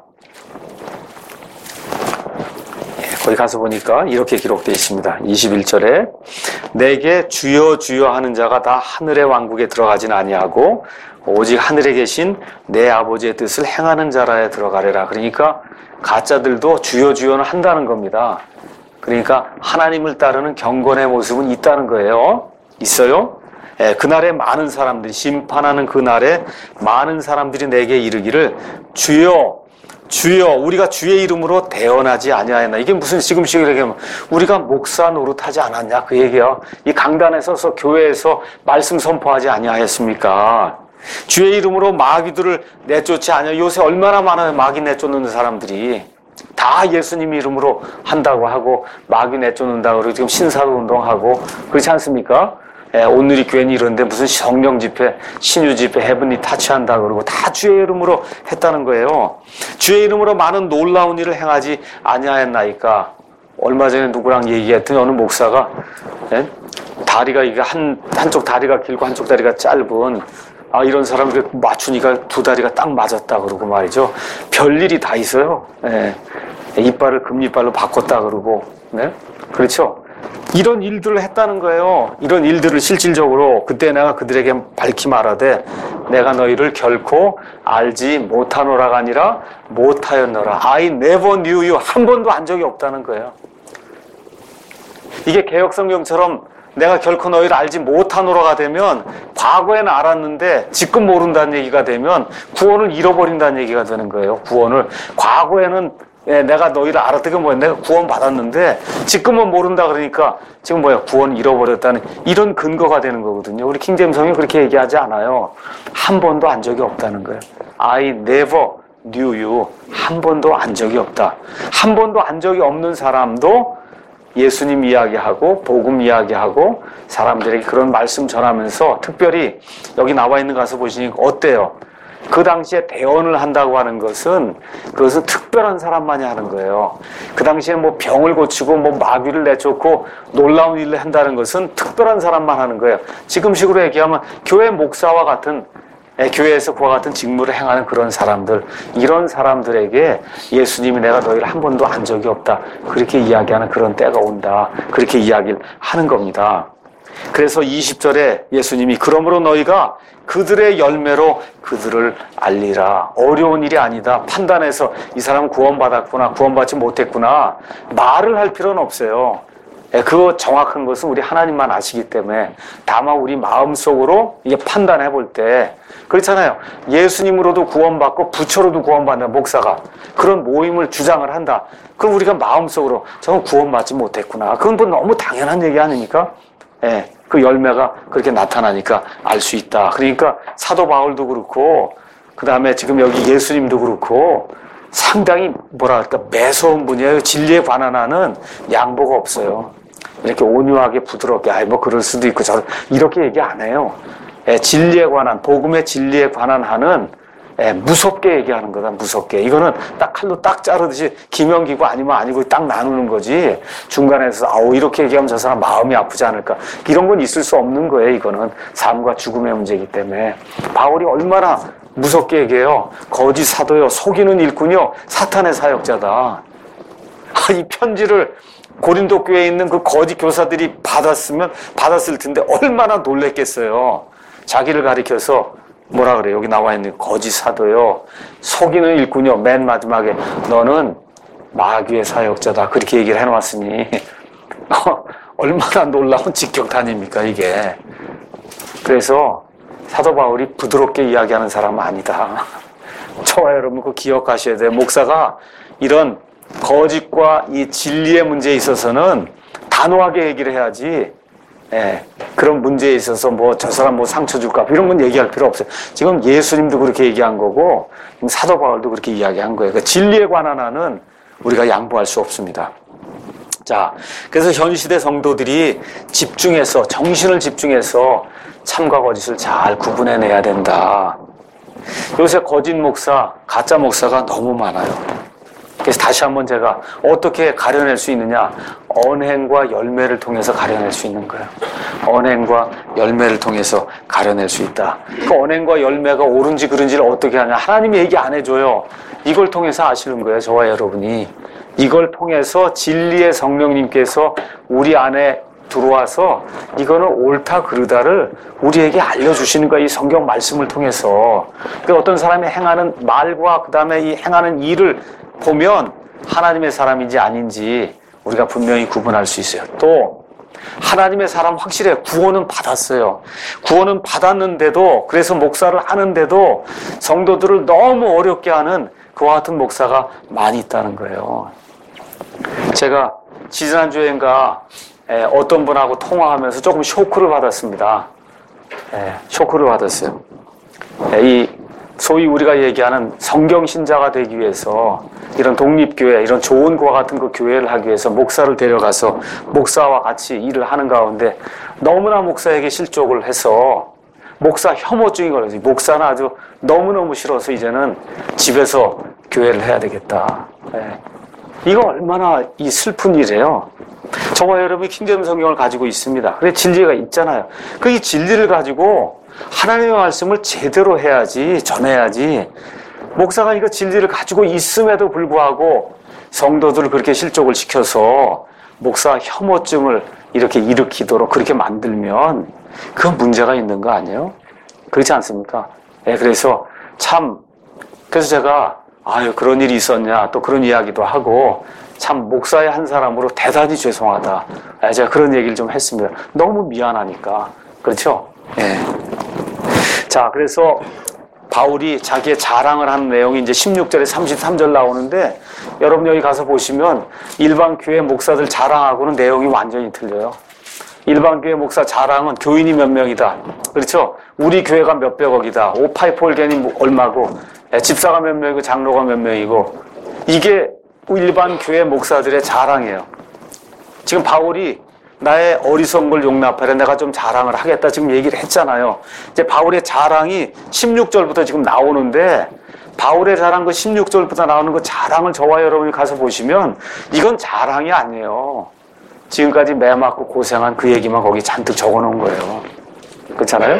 거기 가서 보니까 이렇게 기록되어 있습니다. 이십일 절에 내게 주여 주여 하는 자가 다 하늘의 왕국에 들어가진 아니하고 오직 하늘에 계신 내 아버지의 뜻을 행하는 자라에 들어가리라. 그러니까 가짜들도 주여 주여는 한다는 겁니다. 그러니까 하나님을 따르는 경건의 모습은 있다는 거예요. 있어요? 예, 그날에 많은 사람들이 심판하는 그날에 많은 사람들이 내게 이르기를 주여 주여 우리가 주의 이름으로 대언하지 아니하였나. 이게 무슨 지금 시기를 우리가 목사 노릇하지 않았냐 그 얘기야. 이 강단에 서서 교회에서 말씀 선포하지 아니하였습니까? 주의 이름으로 마귀들을 내쫓지 아니하. 요새 얼마나 많아요 마귀 내쫓는 사람들이. 다 예수님 이름으로 한다고 하고 마귀 내쫓는다고 그러고 지금 신사도 운동하고 그렇지 않습니까? 예, 오늘이 괜히 이런데 무슨 성령 집회, 신유 집회, 헤븐리 타치한다 그러고 다 주의 이름으로 했다는 거예요. 주의 이름으로 많은 놀라운 일을 행하지 아니하였나이까. 얼마 전에 누구랑 얘기했더니 어느 목사가 예? 다리가 이게 한 한쪽 다리가 길고 한쪽 다리가 짧은 아 이런 사람들 맞추니까 두 다리가 딱 맞았다 그러고 말이죠. 별일이 다 있어요. 예. 이빨을 금이빨로 바꿨다 그러고 네? 그렇죠. 이런 일들을 했다는 거예요. 이런 일들을 실질적으로 그때 내가 그들에게 밝히 말하되 내가 너희를 결코 알지 못하노라가 아니라 못하였노라. I never knew you. 한 번도 안 적이 없다는 거예요. 이게 개역성경처럼 내가 결코 너희를 알지 못하노라가 되면 과거에는 알았는데 지금 모른다는 얘기가 되면 구원을 잃어버린다는 얘기가 되는 거예요. 구원을. 과거에는 예, 내가 너희를 알았다가 뭐야? 내가 구원 받았는데 지금은 모른다 그러니까 지금 뭐야? 구원 잃어버렸다는 이런 근거가 되는 거거든요. 우리 킹제임스 성경이 그렇게 얘기하지 않아요. 한 번도 안 적이 없다는 거예요. I never knew you. 한 번도 안 적이 없다. 한 번도 안 적이 없는 사람도 예수님 이야기하고 복음 이야기하고 사람들에게 그런 말씀 전하면서 특별히 여기 나와 있는 거 가서 보시니까 어때요? 그 당시에 대언을 한다고 하는 것은 그것은 특별한 사람만이 하는 거예요. 그 당시에 뭐 병을 고치고 뭐 마귀를 내쫓고 놀라운 일을 한다는 것은 특별한 사람만 하는 거예요. 지금식으로 얘기하면 교회 목사와 같은 교회에서 그와 같은 직무를 행하는 그런 사람들, 이런 사람들에게 예수님이 내가 너희를 한 번도 안 적이 없다 그렇게 이야기하는 그런 때가 온다 그렇게 이야기를 하는 겁니다. 그래서 이십 절에 예수님이 그러므로 너희가 그들의 열매로 그들을 알리라. 어려운 일이 아니다. 판단해서 이 사람은 구원받았구나 구원받지 못했구나 말을 할 필요는 없어요. 그거 정확한 것은 우리 하나님만 아시기 때문에 다만 우리 마음속으로 이게 판단해 볼 때 그렇잖아요. 예수님으로도 구원받고 부처로도 구원받는 목사가 그런 모임을 주장을 한다. 그럼 우리가 마음속으로 저는 구원받지 못했구나. 그건 뭐 너무 당연한 얘기 아닙니까? 예, 그 열매가 그렇게 나타나니까 알 수 있다. 그러니까 사도 바울도 그렇고 그 다음에 지금 여기 예수님도 그렇고 상당히 뭐랄까 매서운 분이에요. 진리에 관한하는 양보가 없어요. 이렇게 온유하게 부드럽게 아이 뭐 그럴 수도 있고 저 이렇게 얘기 안 해요. 예, 진리에 관한 복음의 진리에 관한 하는 예, 무섭게 얘기하는 거다. 무섭게 이거는 딱 칼로 딱 자르듯이 기명기고 아니면 아니고 딱 나누는 거지. 중간에서 아우 이렇게 얘기하면 저 사람 마음이 아프지 않을까 이런 건 있을 수 없는 거예요. 이거는 삶과 죽음의 문제이기 때문에 바울이 얼마나 무섭게 얘기해요. 거짓 사도요 속이는 일꾼이요 사탄의 사역자다. 이 편지를 고린도 교회에 있는 그 거짓 교사들이 받았으면 받았을 텐데 얼마나 놀랬겠어요. 자기를 가리켜서 뭐라 그래 여기 나와 있는 거짓 사도요 속이는 일꾼이요 맨 마지막에 너는 마귀의 사역자다 그렇게 얘기를 해놓았으니 얼마나 놀라운 직격탄입니까 이게. 그래서 사도 바울이 부드럽게 이야기하는 사람은 아니다. 저와 여러분 그 기억하셔야 돼요. 목사가 이런 거짓과 이 진리의 문제에 있어서는 단호하게 얘기를 해야지. 예, 그런 문제에 있어서 뭐 저 사람 뭐 상처 줄까 이런 건 얘기할 필요 없어요. 지금 예수님도 그렇게 얘기한 거고 사도 바울도 그렇게 이야기한 거예요. 그러니까 진리에 관한 한은 우리가 양보할 수 없습니다. 자, 그래서 현 시대 성도들이 집중해서 정신을 집중해서 참과 거짓을 잘 구분해내야 된다. 요새 거짓 목사, 가짜 목사가 너무 많아요. 그래서 다시 한번 제가 어떻게 가려낼 수 있느냐? 언행과 열매를 통해서 가려낼 수 있는 거예요. 언행과 열매를 통해서 가려낼 수 있다. 그 언행과 열매가 옳은지 그른지를 어떻게 하냐? 하나님이 얘기 안 해줘요. 이걸 통해서 아시는 거예요. 저와 여러분이. 이걸 통해서 진리의 성령님께서 우리 안에 들어와서 이거는 옳다 그르다를 우리에게 알려주시는 거야. 이 성경 말씀을 통해서. 그 어떤 사람이 행하는 말과 그 다음에 이 행하는 일을 보면 하나님의 사람인지 아닌지 우리가 분명히 구분할 수 있어요. 또 하나님의 사람 확실해요. 구원은 받았어요. 구원은 받았는데도 그래서 목사를 하는데도 성도들을 너무 어렵게 하는 그와 같은 목사가 많이 있다는 거예요. 제가 지난주엔가 어떤 분하고 통화하면서 조금 쇼크를 받았습니다. 쇼크를 받았어요. 이 소위 우리가 얘기하는 성경신자가 되기 위해서 이런 독립교회, 이런 좋은 그와 같은 그 교회를 하기 위해서 목사를 데려가서 목사와 같이 일을 하는 가운데 너무나 목사에게 실족을 해서 목사 혐오증이 걸려서 목사는 아주 너무너무 싫어서 이제는 집에서 교회를 해야 되겠다. 네. 이거 얼마나 이 슬픈 일이에요. 저와 여러분이 킹제임스 성경을 가지고 있습니다. 그래 진리가 있잖아요. 그 이 진리를 가지고 하나님의 말씀을 제대로 해야지, 전해야지. 목사가 이거 진리를 가지고 있음에도 불구하고 성도들을 그렇게 실족을 시켜서 목사 혐오증을 이렇게 일으키도록 그렇게 만들면 그건 문제가 있는 거 아니에요? 그렇지 않습니까? 네, 그래서 참, 그래서 제가 아유, 그런 일이 있었냐, 또 그런 이야기도 하고, 참, 목사의 한 사람으로 대단히 죄송하다. 제가 그런 얘기를 좀 했습니다. 너무 미안하니까. 그렇죠? 예. 네. 자, 그래서 바울이 자기의 자랑을 하는 내용이 이제 십육 절에 삼십삼 절 나오는데 여러분 여기 가서 보시면 일반 교회 목사들 자랑하고는 내용이 완전히 틀려요. 일반 교회 목사 자랑은 교인이 몇 명이다. 그렇죠? 우리 교회가 몇백억이다. 오파이프 올겐이 얼마고 집사가 몇 명이고 장로가 몇 명이고 이게 일반 교회 목사들의 자랑이에요. 지금 바울이 나의 어리석은 걸 용납하려 내가 좀 자랑을 하겠다 지금 얘기를 했잖아요. 이제 바울의 자랑이 십육 절부터 지금 나오는데 바울의 자랑 그 십육 절부터 나오는 그 자랑을 저와 여러분이 가서 보시면 이건 자랑이 아니에요. 지금까지 매 맞고 고생한 그 얘기만 거기 잔뜩 적어 놓은 거예요. 그렇잖아요?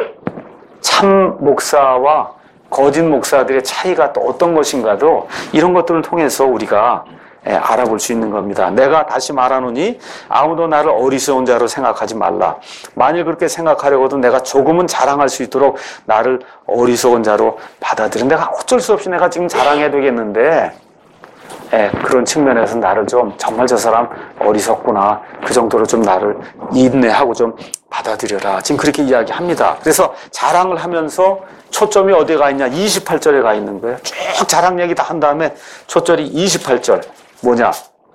참 목사와 거짓 목사들의 차이가 또 어떤 것인가도 이런 것들을 통해서 우리가 예, 알아볼 수 있는 겁니다. 내가 다시 말하노니 아무도 나를 어리석은 자로 생각하지 말라. 만일 그렇게 생각하려고도 내가 조금은 자랑할 수 있도록 나를 어리석은 자로 받아들여. 내가 어쩔 수 없이 내가 지금 자랑해야 되겠는데 예, 그런 측면에서 나를 좀 정말 저 사람 어리석구나. 그 정도로 좀 나를 인내하고 좀 받아들여라. 지금 그렇게 이야기합니다. 그래서 자랑을 하면서 초점이 어디에 가 있냐? 이십팔 절에 가 있는 거예요. 쭉 자랑 얘기 다 한 다음에 초절이 이십팔 절. 뭐냐?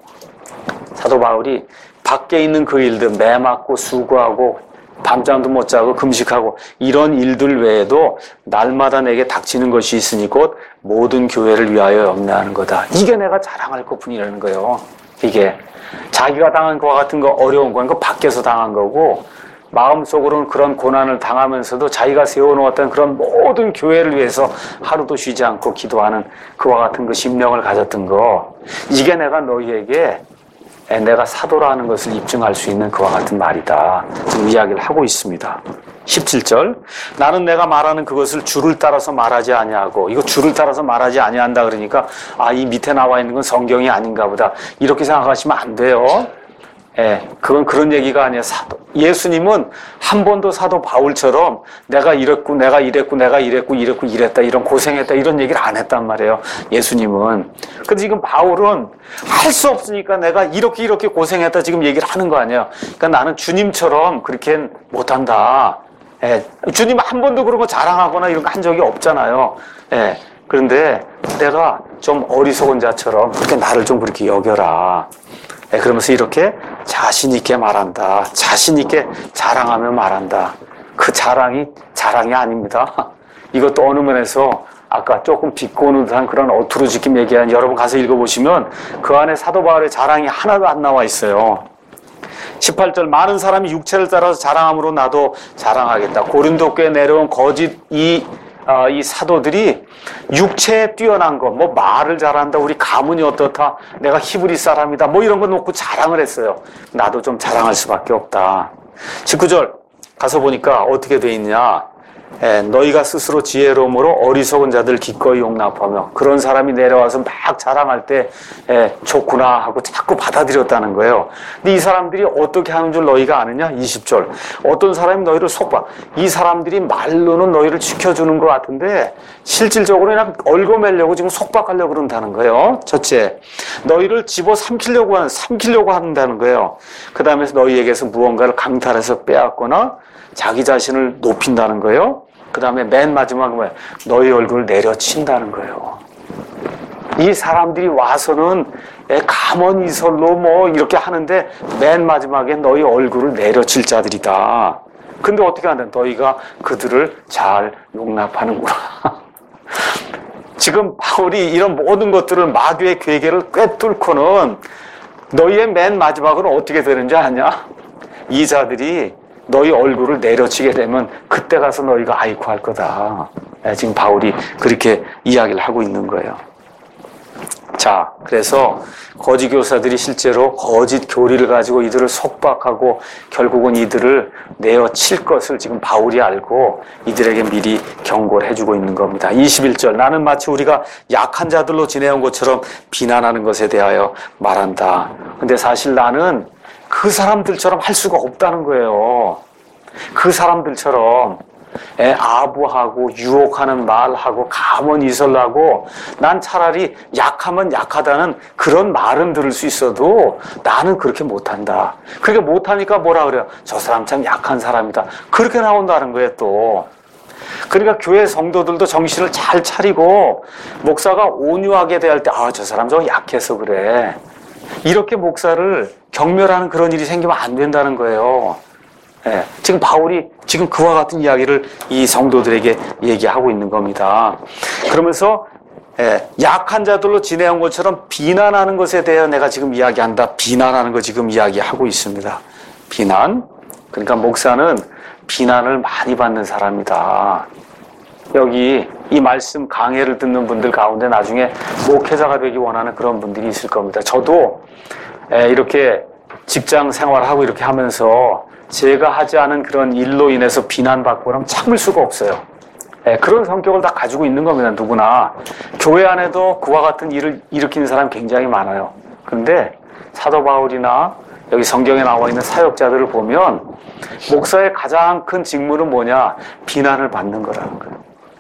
사도 바울이 밖에 있는 그 일들, 매 맞고 수고하고 밤잠도 못 자고 금식하고 이런 일들 외에도 날마다 내게 닥치는 것이 있으니 곧 모든 교회를 위하여 염려하는 거다. 이게 내가 자랑할 것뿐이라는 거예요. 이게 자기가 당한 것과 같은 거 어려운 건 그 밖에서 당한 거고 마음속으로는 그런 고난을 당하면서도 자기가 세워놓았던 그런 모든 교회를 위해서 하루도 쉬지 않고 기도하는 그와 같은 그 심령을 가졌던 거 이게 내가 너희에게 내가 사도라는 것을 입증할 수 있는 그와 같은 말이다. 지금 이야기를 하고 있습니다. 십칠 절 나는 내가 말하는 그것을 줄을 따라서 말하지 아니하고 이거 줄을 따라서 말하지 아니한다 그러니까 아, 이 밑에 나와 있는 건 성경이 아닌가 보다 이렇게 생각하시면 안 돼요. 예, 그건 그런 얘기가 아니에요. 사도, 예수님은 한 번도 사도 바울처럼 내가 이랬고 내가 이랬고 내가 이랬고 이랬고 이랬다 이런 고생했다 이런 얘기를 안 했단 말이에요. 예수님은. 근데 지금 바울은 할 수 없으니까 내가 이렇게 이렇게 고생했다 지금 얘기를 하는 거 아니에요. 그러니까 나는 주님처럼 그렇게 못한다. 예, 주님 한 번도 그런 거 자랑하거나 이런 거 한 적이 없잖아요. 예, 그런데 내가 좀 어리석은 자처럼 그렇게 나를 좀 그렇게 여겨라. 네, 그러면서 이렇게 자신 있게 말한다. 자신 있게 자랑하며 말한다. 그 자랑이 자랑이 아닙니다. 이것도 어느 면에서 아까 조금 비꼬는 듯한 그런 어투로지낌 얘기한 여러분 가서 읽어보시면 그 안에 사도 바울의 자랑이 하나도 안 나와 있어요. 십팔 절 많은 사람이 육체를 따라서 자랑함으로 나도 자랑하겠다. 고린도 교회에 내려온 거짓 이 어, 이 사도들이 육체에 뛰어난 거, 뭐 말을 잘한다, 우리 가문이 어떻다, 내가 히브리 사람이다, 뭐 이런 거 놓고 자랑을 했어요. 나도 좀 자랑할 수밖에 없다. 십구 절 가서 보니까 어떻게 돼 있냐? 에, 너희가 스스로 지혜로움으로 어리석은 자들 기꺼이 용납하며 그런 사람이 내려와서 막 자랑할 때 에, 좋구나 하고 자꾸 받아들였다는 거예요. 근데 이 사람들이 어떻게 하는 줄 너희가 아느냐? 이십 절 어떤 사람이 너희를 속박 이 사람들이 말로는 너희를 지켜주는 것 같은데 실질적으로 그냥 얽어매려고 지금 속박하려고 그런다는 거예요. 첫째, 너희를 집어삼키려고 하는, 삼키려고 한다는 거예요. 그 다음에 너희에게서 무언가를 강탈해서 빼앗거나 자기 자신을 높인다는 거예요. 그 다음에 맨 마지막은 뭐예요? 너희 얼굴을 내려친다는 거예요. 이 사람들이 와서는 가만히 이설로 뭐 이렇게 하는데 맨 마지막에 너희 얼굴을 내려칠 자들이다. 근데 어떻게 한다? 너희가 그들을 잘 용납하는구나. 지금 바울이 이런 모든 것들을 마귀의 괴계를 꿰뚫고는 너희의 맨 마지막은 어떻게 되는지 아냐? 이 자들이 너희 얼굴을 내려치게 되면 그때 가서 너희가 아이쿠 할 거다. 지금 바울이 그렇게 이야기를 하고 있는 거예요. 자, 그래서 거짓 교사들이 실제로 거짓 교리를 가지고 이들을 속박하고 결국은 이들을 내어칠 것을 지금 바울이 알고 이들에게 미리 경고를 해주고 있는 겁니다. 이십일 절 나는 마치 우리가 약한 자들로 지내온 것처럼 비난하는 것에 대하여 말한다. 근데 사실 나는 그 사람들처럼 할 수가 없다는 거예요. 그 사람들처럼 에, 아부하고 유혹하는 말하고 가만히 있으려고 난 차라리 약하면 약하다는 그런 말은 들을 수 있어도 나는 그렇게 못한다. 그렇게 못하니까 뭐라 그래요? 저 사람 참 약한 사람이다. 그렇게 나온다는 거예요 또. 그러니까 교회 성도들도 정신을 잘 차리고 목사가 온유하게 대할 때, 아, 저 사람 좀 약해서 그래. 이렇게 목사를 경멸하는 그런 일이 생기면 안 된다는 거예요. 예, 지금 바울이 지금 그와 같은 이야기를 이 성도들에게 얘기하고 있는 겁니다. 그러면서 예, 약한 자들로 지내온 것처럼 비난하는 것에 대해 내가 지금 이야기한다. 비난하는 거 지금 이야기하고 있습니다. 비난. 그러니까 목사는 비난을 많이 받는 사람이다. 여기 이 말씀 강해를 듣는 분들 가운데 나중에 목회자가 되기 원하는 그런 분들이 있을 겁니다. 저도 예, 이렇게 직장 생활하고 이렇게 하면서 제가 하지 않은 그런 일로 인해서 비난받고 그러면 참을 수가 없어요. 예, 그런 성격을 다 가지고 있는 겁니다. 누구나. 교회 안에도 그와 같은 일을 일으키는 사람이 굉장히 많아요. 그런데 사도 바울이나 여기 성경에 나와 있는 사역자들을 보면 목사의 가장 큰 직무는 뭐냐? 비난을 받는 거라는 거예요.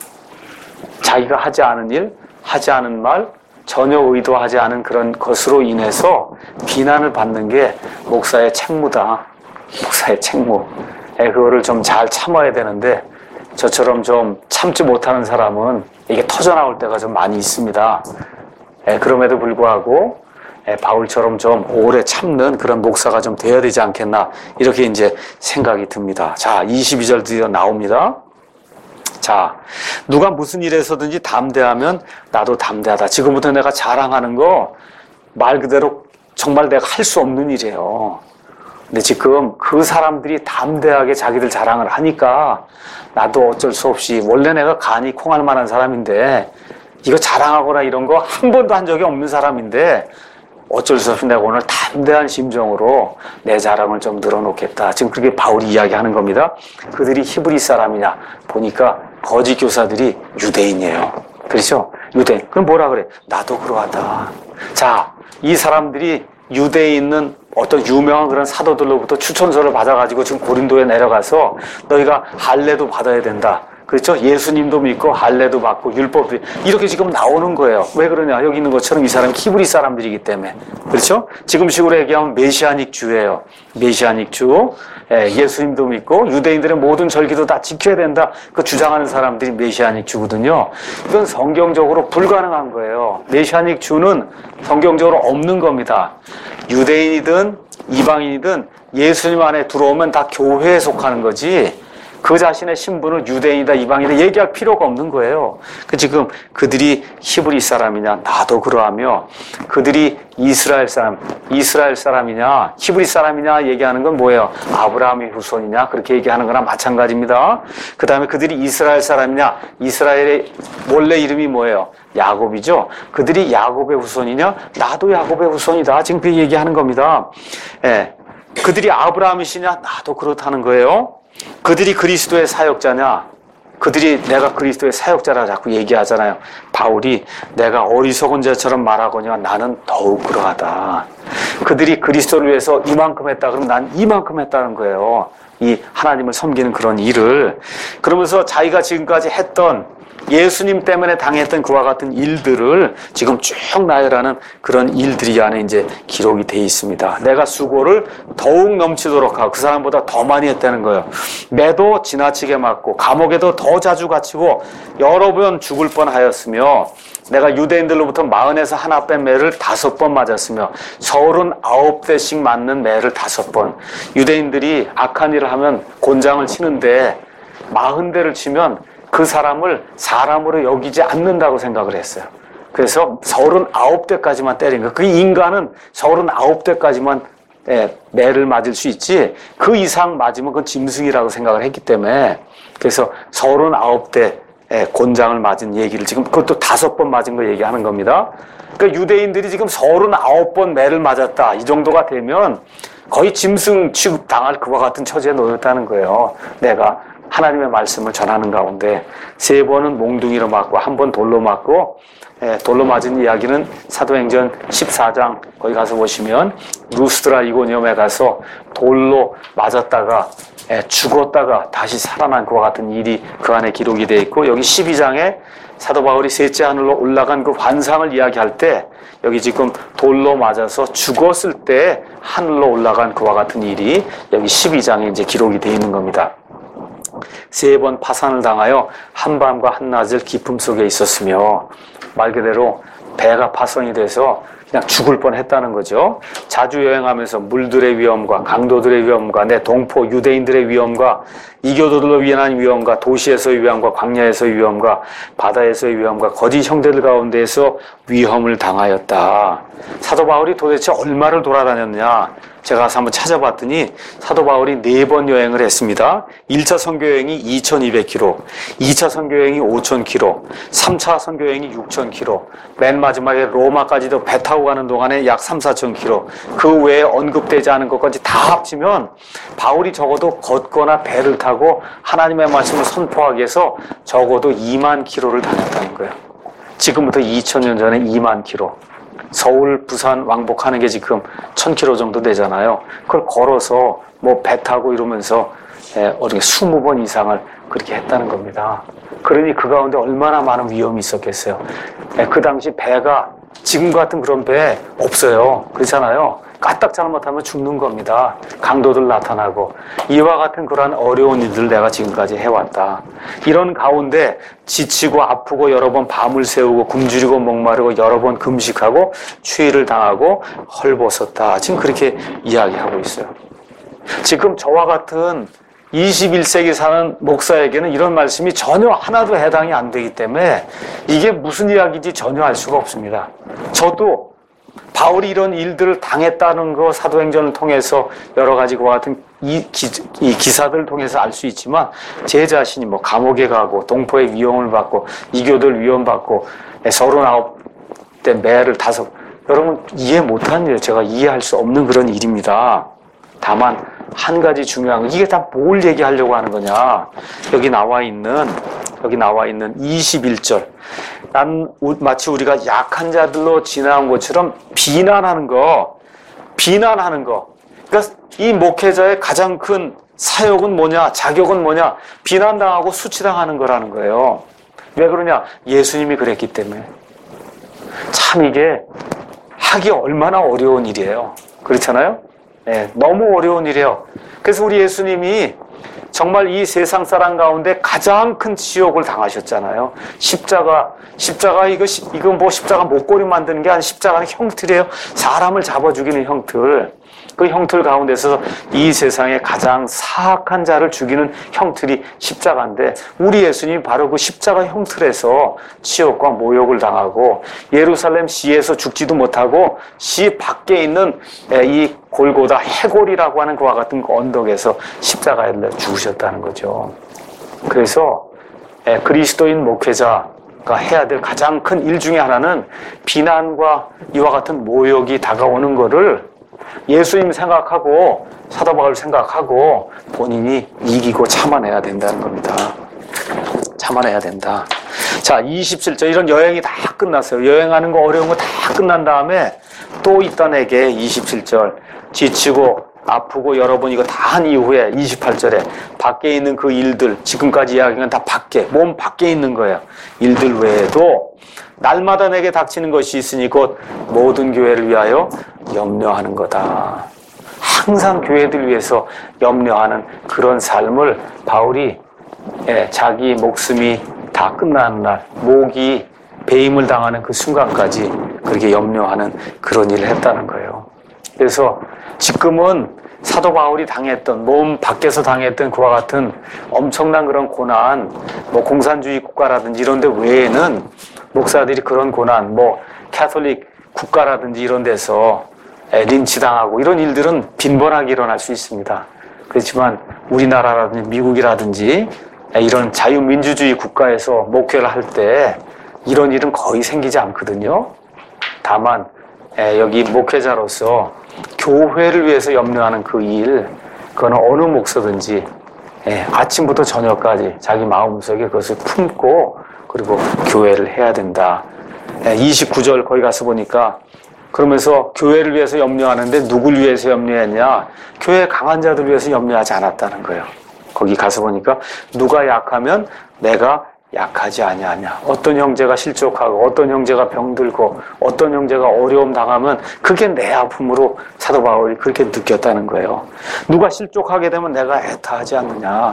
자기가 하지 않은 일, 하지 않은 말, 전혀 의도하지 않은 그런 것으로 인해서 비난을 받는 게 목사의 책무다. 목사의 책무. 예, 그거를 좀 잘 참아야 되는데 저처럼 좀 참지 못하는 사람은 이게 터져나올 때가 좀 많이 있습니다. 예, 그럼에도 불구하고 예, 바울처럼 좀 오래 참는 그런 목사가 좀 되어야 되지 않겠나 이렇게 이제 생각이 듭니다. 자, 이십이 절 드디어 나옵니다. 자, 누가 무슨 일에서든지 담대하면 나도 담대하다. 지금부터 내가 자랑하는 거 말 그대로 정말 내가 할 수 없는 일이에요. 근데 지금 그 사람들이 담대하게 자기들 자랑을 하니까 나도 어쩔 수 없이, 원래 내가 간이 콩할 만한 사람인데 이거 자랑하거나 이런 거 한 번도 한 적이 없는 사람인데 어쩔 수 없이 내가 오늘 담대한 심정으로 내 자랑을 좀 늘어놓겠다. 지금 그렇게 바울이 이야기하는 겁니다. 그들이 히브리 사람이냐 보니까 거짓 교사들이 유대인이에요. 그렇죠? 유대인. 그럼 뭐라 그래? 나도 그러하다. 자, 이 사람들이 유대에 있는 어떤 유명한 그런 사도들로부터 추천서를 받아가지고 지금 고린도에 내려가서 너희가 할례도 받아야 된다. 그렇죠? 예수님도 믿고 할례도 받고 율법도 이렇게 지금 나오는 거예요. 왜 그러냐? 여기 있는 것처럼 이 사람이 히브리 사람들이기 때문에. 그렇죠? 지금식으로 얘기하면 메시아닉 주예요. 메시아닉 주. 예, 예수님도 믿고 유대인들의 모든 절기도 다 지켜야 된다. 그 주장하는 사람들이 메시아닉 주거든요. 이건 성경적으로 불가능한 거예요. 메시아닉 주는 성경적으로 없는 겁니다. 유대인이든 이방인이든 예수님 안에 들어오면 다 교회에 속하는 거지 그 자신의 신분을 유대인이다 이방인이다 얘기할 필요가 없는 거예요. 그 지금 그들이 히브리 사람이냐 나도 그러하며 그들이 이스라엘 사람 이스라엘 사람이냐 히브리 사람이냐 얘기하는 건 뭐예요? 아브라함의 후손이냐 그렇게 얘기하는 거나 마찬가지입니다. 그 다음에 그들이 이스라엘 사람이냐 이스라엘의 원래 이름이 뭐예요? 야곱이죠. 그들이 야곱의 후손이냐 나도 야곱의 후손이다. 지금 그 얘기하는 겁니다. 예. 그들이 아브라함이시냐 나도 그렇다는 거예요. 그들이 그리스도의 사역자냐? 그들이 내가 그리스도의 사역자라 자꾸 얘기하잖아요. 바울이 내가 어리석은 자처럼 말하거니와 나는 더욱 그러하다. 그들이 그리스도를 위해서 이만큼 했다 그러면 난 이만큼 했다는 거예요. 이 하나님을 섬기는 그런 일을. 그러면서 자기가 지금까지 했던 예수님 때문에 당했던 그와 같은 일들을 지금 쭉 나열하는 그런 일들이 안에 이제 기록이 돼 있습니다. 내가 수고를 더욱 넘치도록 하고 그 사람보다 더 많이 했다는 거예요. 매도 지나치게 맞고 감옥에도 더 자주 갇히고 여러 번 죽을 뻔하였으며 내가 유대인들로부터 마흔에서 하나 뺀 매를 다섯 번 맞았으며 서른아홉 대씩 맞는 매를 다섯 번. 유대인들이 악한 일을 하면 곤장을 치는데 마흔 대를 치면 그 사람을 사람으로 여기지 않는다고 생각을 했어요. 그래서 서른아홉 대까지만 때린 거예요. 그 인간은 서른아홉 대까지만 매를 맞을 수 있지 그 이상 맞으면 그건 짐승이라고 생각을 했기 때문에 그래서 서른아홉 대 곤장을 맞은 얘기를 지금 그것도 다섯 번 맞은 거 얘기하는 겁니다. 그러니까 유대인들이 지금 서른아홉 번 매를 맞았다. 이 정도가 되면 거의 짐승 취급 당할 그와 같은 처지에 놓였다는 거예요. 내가 하나님의 말씀을 전하는 가운데 세 번은 몽둥이로 맞고 한 번 돌로 맞고 예, 돌로 맞은 이야기는 사도행전 십사 장 거기 가서 보시면 루스드라 이고니움에 가서 돌로 맞았다가 예, 죽었다가 다시 살아난 그와 같은 일이 그 안에 기록이 되어 있고 여기 십이 장에 사도 바울이 셋째 하늘로 올라간 그 환상을 이야기할 때 여기 지금 돌로 맞아서 죽었을 때 하늘로 올라간 그와 같은 일이 여기 십이 장에 이제 기록이 되어 있는 겁니다. 세 번 파산을 당하여 한밤과 한낮을 기품 속에 있었으며, 말 그대로 배가 파손이 돼서 그냥 죽을 뻔했다는 거죠. 자주 여행하면서 물들의 위험과 강도들의 위험과 내 동포 유대인들의 위험과 이교도들로 인한 위험과 도시에서의 위험과 광야에서의 위험과 바다에서의 위험과 거짓 형제들 가운데에서 위험을 당하였다. 사도 바울이 도대체 얼마를 돌아다녔냐? 제가 가서 한번 찾아봤더니 사도 바울이 네 번 여행을 했습니다. 일 차 선교여행이 이천이백 킬로미터, 이 차 선교여행이 오천 킬로미터, 삼 차 선교여행이 육천 킬로미터, 맨 마지막에 로마까지도 배 타고 가는 동안에 약 삼, 사천 킬로미터, 그 외에 언급되지 않은 것까지 다 합치면 바울이 적어도 걷거나 배를 타고 하나님의 말씀을 선포하기 위해서 적어도 이만 킬로미터를 다녔다는 거예요. 지금부터 이천 년 전에 이만 킬로미터. 서울, 부산 왕복하는 게 지금 천 킬로미터 정도 되잖아요. 그걸 걸어서 뭐 배 타고 이러면서 예, 어떻게 이십 번 이상을 그렇게 했다는 겁니다. 그러니 그 가운데 얼마나 많은 위험이 있었겠어요. 예, 그 당시 배가 지금 같은 그런 배 없어요. 그렇잖아요. 까딱 잘못하면 죽는 겁니다. 강도들 나타나고. 이와 같은 그러한 어려운 일들을 내가 지금까지 해왔다. 이런 가운데 지치고 아프고 여러 번 밤을 새우고 굶주리고 목마르고 여러 번 금식하고 추위를 당하고 헐벗었다. 지금 그렇게 이야기하고 있어요. 지금 저와 같은 이십일 세기 사는 목사에게는 이런 말씀이 전혀 하나도 해당이 안 되기 때문에 이게 무슨 이야기인지 전혀 알 수가 없습니다. 저도 바울이 이런 일들을 당했다는 거 사도행전을 통해서 여러 가지 그와 같은 이, 기, 이 기사들을 통해서 알 수 있지만 제 자신이 뭐 감옥에 가고 동포의 위험을 받고 이교들 위험받고 서른아홉 대 매를 다섯 여러분 이해 못하는 일 제가 이해할 수 없는 그런 일입니다. 다만 한 가지 중요한 거 이게 다 뭘 얘기하려고 하는 거냐 여기 나와 있는 여기 나와 있는 이십일 절 난 마치 우리가 약한 자들로 지나온 것처럼 비난하는 거 비난하는 거 그러니까 이 목회자의 가장 큰 사역은 뭐냐 자격은 뭐냐 비난당하고 수치당하는 거라는 거예요. 왜 그러냐 예수님이 그랬기 때문에. 참 이게 하기 얼마나 어려운 일이에요. 그렇잖아요. 네, 너무 어려운 일이에요. 그래서 우리 예수님이 정말 이 세상 사람 가운데 가장 큰 지옥을 당하셨잖아요. 십자가, 십자가 이거 이거 뭐 십자가 목걸이 만드는 게 아니라 십자가는 형틀이에요. 사람을 잡아 죽이는 형틀. 그 형틀 가운데서 이 세상에 가장 사악한 자를 죽이는 형틀이 십자가인데 우리 예수님이 바로 그 십자가 형틀에서 치욕과 모욕을 당하고 예루살렘 시에서 죽지도 못하고 시 밖에 있는 이 골고다 해골이라고 하는 그와 같은 그 언덕에서 십자가에 죽으셨다는 거죠. 그래서 그리스도인 목회자가 해야 될 가장 큰 일 중에 하나는 비난과 이와 같은 모욕이 다가오는 거를 예수님 생각하고 사도 바울 생각하고 본인이 이기고 참아내야 된다는 겁니다. 참아내야 된다. 자, 이십칠 절 이런 여행이 다 끝났어요. 여행하는 거 어려운 거 다 끝난 다음에 또 있다 내게 이십칠 절 지치고 아프고 여러 번 이거 다 한 이후에 이십팔 절에 밖에 있는 그 일들 지금까지 이야기한 다 밖에 몸 밖에 있는 거예요. 일들 외에도 날마다 내게 닥치는 것이 있으니 곧 모든 교회를 위하여 염려하는 거다. 항상 교회들 위해서 염려하는 그런 삶을 바울이 예, 자기 목숨이 다 끝나는 날 목이 배임을 당하는 그 순간까지 그렇게 염려하는 그런 일을 했다는 거예요. 그래서 지금은 사도 바울이 당했던 몸 밖에서 당했던 그와 같은 엄청난 그런 고난 뭐 공산주의 국가라든지 이런 데 외에는 목사들이 그런 고난 뭐 캐톨릭 국가라든지 이런 데서 린치당하고 이런 일들은 빈번하게 일어날 수 있습니다. 그렇지만 우리나라라든지 미국이라든지 이런 자유민주주의 국가에서 목회를 할 때 이런 일은 거의 생기지 않거든요. 다만 여기 목회자로서 교회를 위해서 염려하는 그 일, 그거는 어느 목사든지 아침부터 저녁까지 자기 마음속에 그것을 품고 그리고 교회를 해야 된다. 이십구 절 거기 가서 보니까 그러면서 교회를 위해서 염려하는데 누굴 위해서 염려했냐? 교회 강한 자들 위해서 염려하지 않았다는 거예요. 거기 가서 보니까 누가 약하면 내가 약하지 아니하냐. 어떤 형제가 실족하고 어떤 형제가 병들고 어떤 형제가 어려움 당하면 그게 내 아픔으로 사도 바울이 그렇게 느꼈다는 거예요. 누가 실족하게 되면 내가 애타하지 않느냐.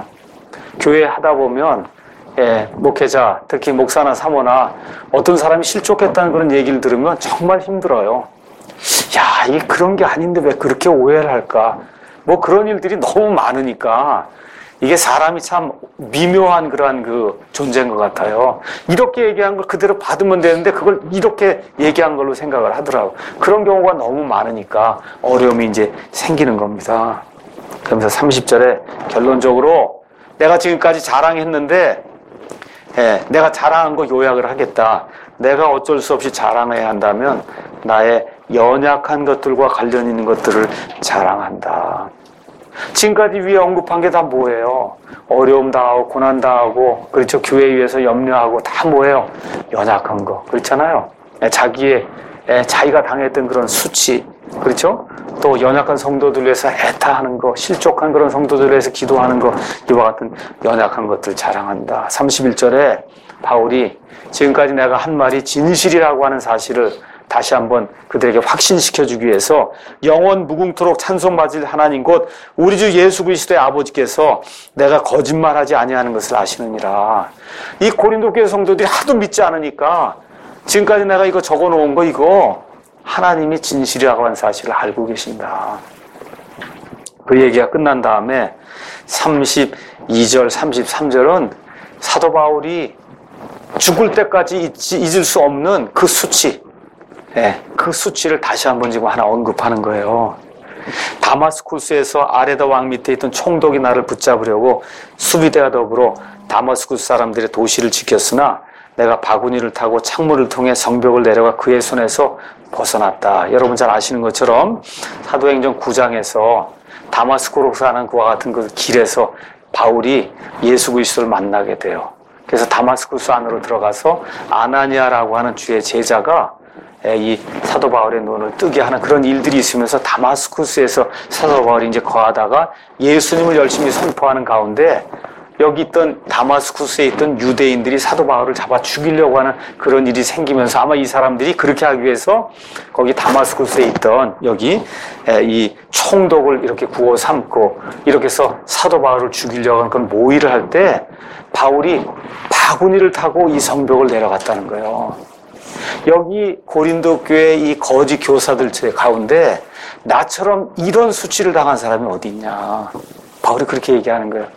교회 하다 보면 예, 목회자, 특히 목사나 사모나 어떤 사람이 실족했다는 그런 얘기를 들으면 정말 힘들어요. 야, 이게 그런 게 아닌데 왜 그렇게 오해를 할까? 뭐 그런 일들이 너무 많으니까 이게 사람이 참 미묘한 그러한 그 존재인 것 같아요. 이렇게 얘기한 걸 그대로 받으면 되는데 그걸 이렇게 얘기한 걸로 생각을 하더라고요. 그런 경우가 너무 많으니까 어려움이 이제 생기는 겁니다. 그러면서 삼십 절에 결론적으로 내가 지금까지 자랑했는데 예, 내가 자랑한 거 요약을 하겠다. 내가 어쩔 수 없이 자랑해야 한다면 나의 연약한 것들과 관련 있는 것들을 자랑한다. 지금까지 위에 언급한 게 다 뭐예요? 어려움 당하고 고난 당하고 그렇죠. 교회 위해서 염려하고 다 뭐예요? 연약한 거 그렇잖아요. 자기의 자기가 당했던 그런 수치 그렇죠. 또 연약한 성도들 위해서 애타하는 거 실족한 그런 성도들 위해서 기도하는 거 이와 같은 연약한 것들 자랑한다. 삼십일 절에 바울이 지금까지 내가 한 말이 진실이라고 하는 사실을 다시 한번 그들에게 확신시켜주기 위해서 영원 무궁토록 찬송받을 하나님 곧 우리 주 예수 그리스도의 아버지께서 내가 거짓말하지 아니하는 것을 아시느니라. 이 고린도 교회 성도들이 하도 믿지 않으니까 지금까지 내가 이거 적어놓은 거 이거 하나님이 진실이라고 하는 사실을 알고 계신다. 그 얘기가 끝난 다음에 삼십이 절, 삼십삼 절은 사도 바울이 죽을 때까지 잊지, 잊을 수 없는 그 수치 네, 그 수치를 다시 한번 지금 하나 언급하는 거예요. 다마스쿠스에서 아레다 왕 밑에 있던 총독이 나를 붙잡으려고 수비대와 더불어 다마스쿠스 사람들의 도시를 지켰으나 내가 바구니를 타고 창문을 통해 성벽을 내려가 그의 손에서 벗어났다. 여러분 잘 아시는 것처럼 사도행전 구 장에서 다마스쿠로 가는 그와 같은 그 길에서 바울이 예수 그리스도를 만나게 돼요. 그래서 다마스쿠스 안으로 들어가서 아나니아라고 하는 주의 제자가 이 사도 바울의 눈을 뜨게 하는 그런 일들이 있으면서 다마스쿠스에서 사도 바울이 이제 거하다가 예수님을 열심히 선포하는 가운데 여기 있던 다마스쿠스에 있던 유대인들이 사도 바울을 잡아 죽이려고 하는 그런 일이 생기면서 아마 이 사람들이 그렇게 하기 위해서 거기 다마스쿠스에 있던 여기 이 총독을 이렇게 구워 삼고 이렇게 해서 사도 바울을 죽이려고 하는 그런 모의를 할 때 바울이 바구니를 타고 이 성벽을 내려갔다는 거예요. 여기 고린도 교회 이 거짓 교사들 가운데 나처럼 이런 수치를 당한 사람이 어디 있냐. 바울이 그렇게 얘기하는 거예요.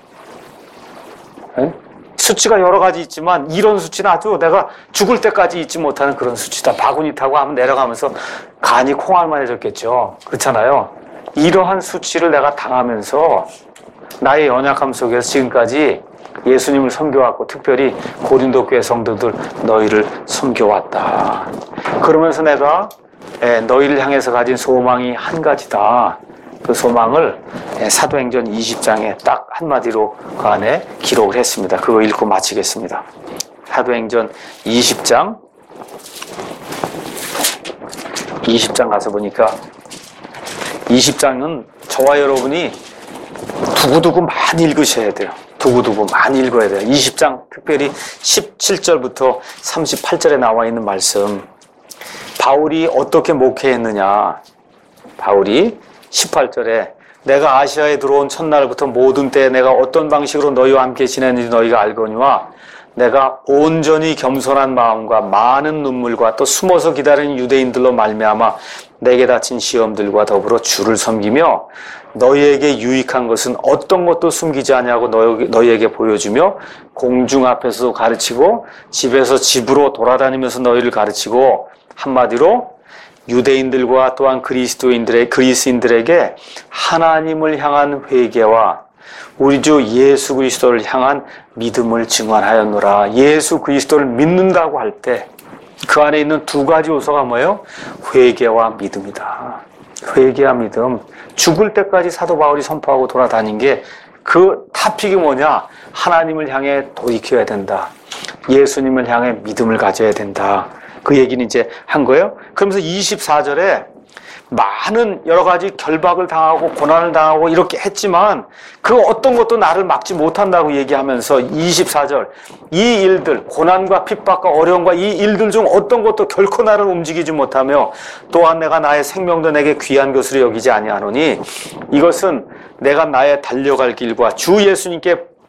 네? 수치가 여러 가지 있지만 이런 수치는 아주 내가 죽을 때까지 잊지 못하는 그런 수치다. 바구니 타고 한번 내려가면서 간이 콩알만해졌겠죠. 그렇잖아요. 이러한 수치를 내가 당하면서 나의 연약함 속에서 지금까지 예수님을 섬겨왔고 특별히 고린도 교회 성도들 너희를 섬겨왔다. 그러면서 내가 너희를 향해서 가진 소망이 한 가지다. 그 소망을 사도행전 이십 장에 딱 한마디로 그 안에 기록을 했습니다. 그거 읽고 마치겠습니다. 사도행전 이십 장 이십 장 가서 보니까 이십 장은 저와 여러분이 두고두고 많이 읽으셔야 돼요. 두고두고 많이 읽어야 돼요. 이십 장 특별히 십칠 절부터 삼십팔 절에 나와 있는 말씀. 바울이 어떻게 목회했느냐. 바울이 십팔 절에 내가 아시아에 들어온 첫날부터 모든 때에 내가 어떤 방식으로 너희와 함께 지냈는지 너희가 알거니와 내가 온전히 겸손한 마음과 많은 눈물과 또 숨어서 기다리는 유대인들로 말미암아 내게 닥친 시험들과 더불어 주를 섬기며 너희에게 유익한 것은 어떤 것도 숨기지 아니하고 너희, 너희에게 보여주며 공중 앞에서 가르치고 집에서 집으로 돌아다니면서 너희를 가르치고 한마디로 유대인들과 또한 그리스도인들의 그리스인들에게 하나님을 향한 회개와 우리 주 예수 그리스도를 향한 믿음을 증언하였노라. 예수 그리스도를 믿는다고 할 때 그 안에 있는 두 가지 요소가 뭐예요? 회개와 믿음이다. 회개와 믿음. 죽을 때까지 사도 바울이 선포하고 돌아다닌 게 그 타픽이 뭐냐? 하나님을 향해 돌이켜야 된다. 예수님을 향해 믿음을 가져야 된다. 그 얘기는 이제 한 거예요. 그러면서 이십사 절에 많은 여러 가지 결박을 당하고 고난을 당하고 이렇게 했지만 그 어떤 것도 나를 막지 못한다고 얘기하면서 이십사 절 이 일들 고난과 핍박과 어려움과 이 일들 중 어떤 것도 결코 나를 움직이지 못하며 또한 내가 나의 생명도 내게 귀한 것으로 여기지 아니하노니 이것은 내가 나의 달려갈 길과 주 예수님께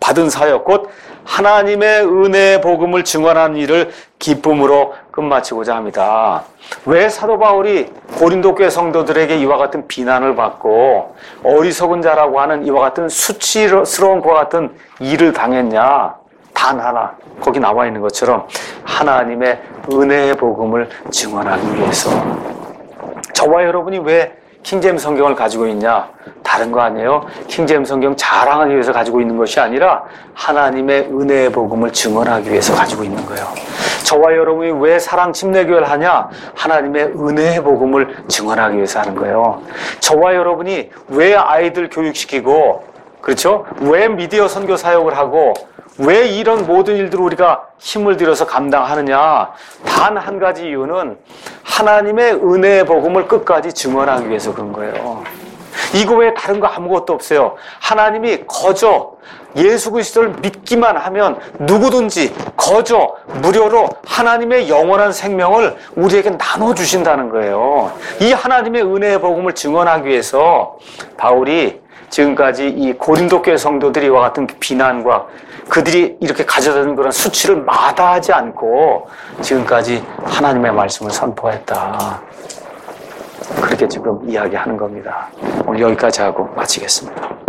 받은 사역 곧 하나님의 은혜의 복음을 증언하는 일을 기쁨으로 끝마치고자 합니다. 왜 사도 바울이 고린도 교회 성도들에게 이와 같은 비난을 받고 어리석은 자라고 하는 이와 같은 수치스러운 것과 같은 일을 당했냐? 단 하나, 거기 나와 있는 것처럼 하나님의 은혜의 복음을 증언하기 위해서. 저와 여러분이 왜 킹제임스 성경을 가지고 있냐? 다른 거 아니에요? 킹제임스 성경 자랑하기 위해서 가지고 있는 것이 아니라 하나님의 은혜의 복음을 증언하기 위해서 가지고 있는 거예요. 저와 여러분이 왜 사랑 침례교회를 하냐? 하나님의 은혜의 복음을 증언하기 위해서 하는 거예요. 저와 여러분이 왜 아이들 교육시키고, 그렇죠? 왜 미디어 선교 사역을 하고, 왜 이런 모든 일들을 우리가 힘을 들여서 감당하느냐? 단 한 가지 이유는 하나님의 은혜의 복음을 끝까지 증언하기 위해서 그런 거예요. 이거 외에 다른 거 아무것도 없어요. 하나님이 거저 예수 그리스도를 믿기만 하면 누구든지 거저 무료로 하나님의 영원한 생명을 우리에게 나눠주신다는 거예요. 이 하나님의 은혜의 복음을 증언하기 위해서 바울이 지금까지 이 고린도 교회 성도들이 이와 같은 비난과 그들이 이렇게 가져다는 그런 수치를 마다하지 않고 지금까지 하나님의 말씀을 선포했다. 그렇게 지금 이야기하는 겁니다. 오늘 여기까지 하고 마치겠습니다.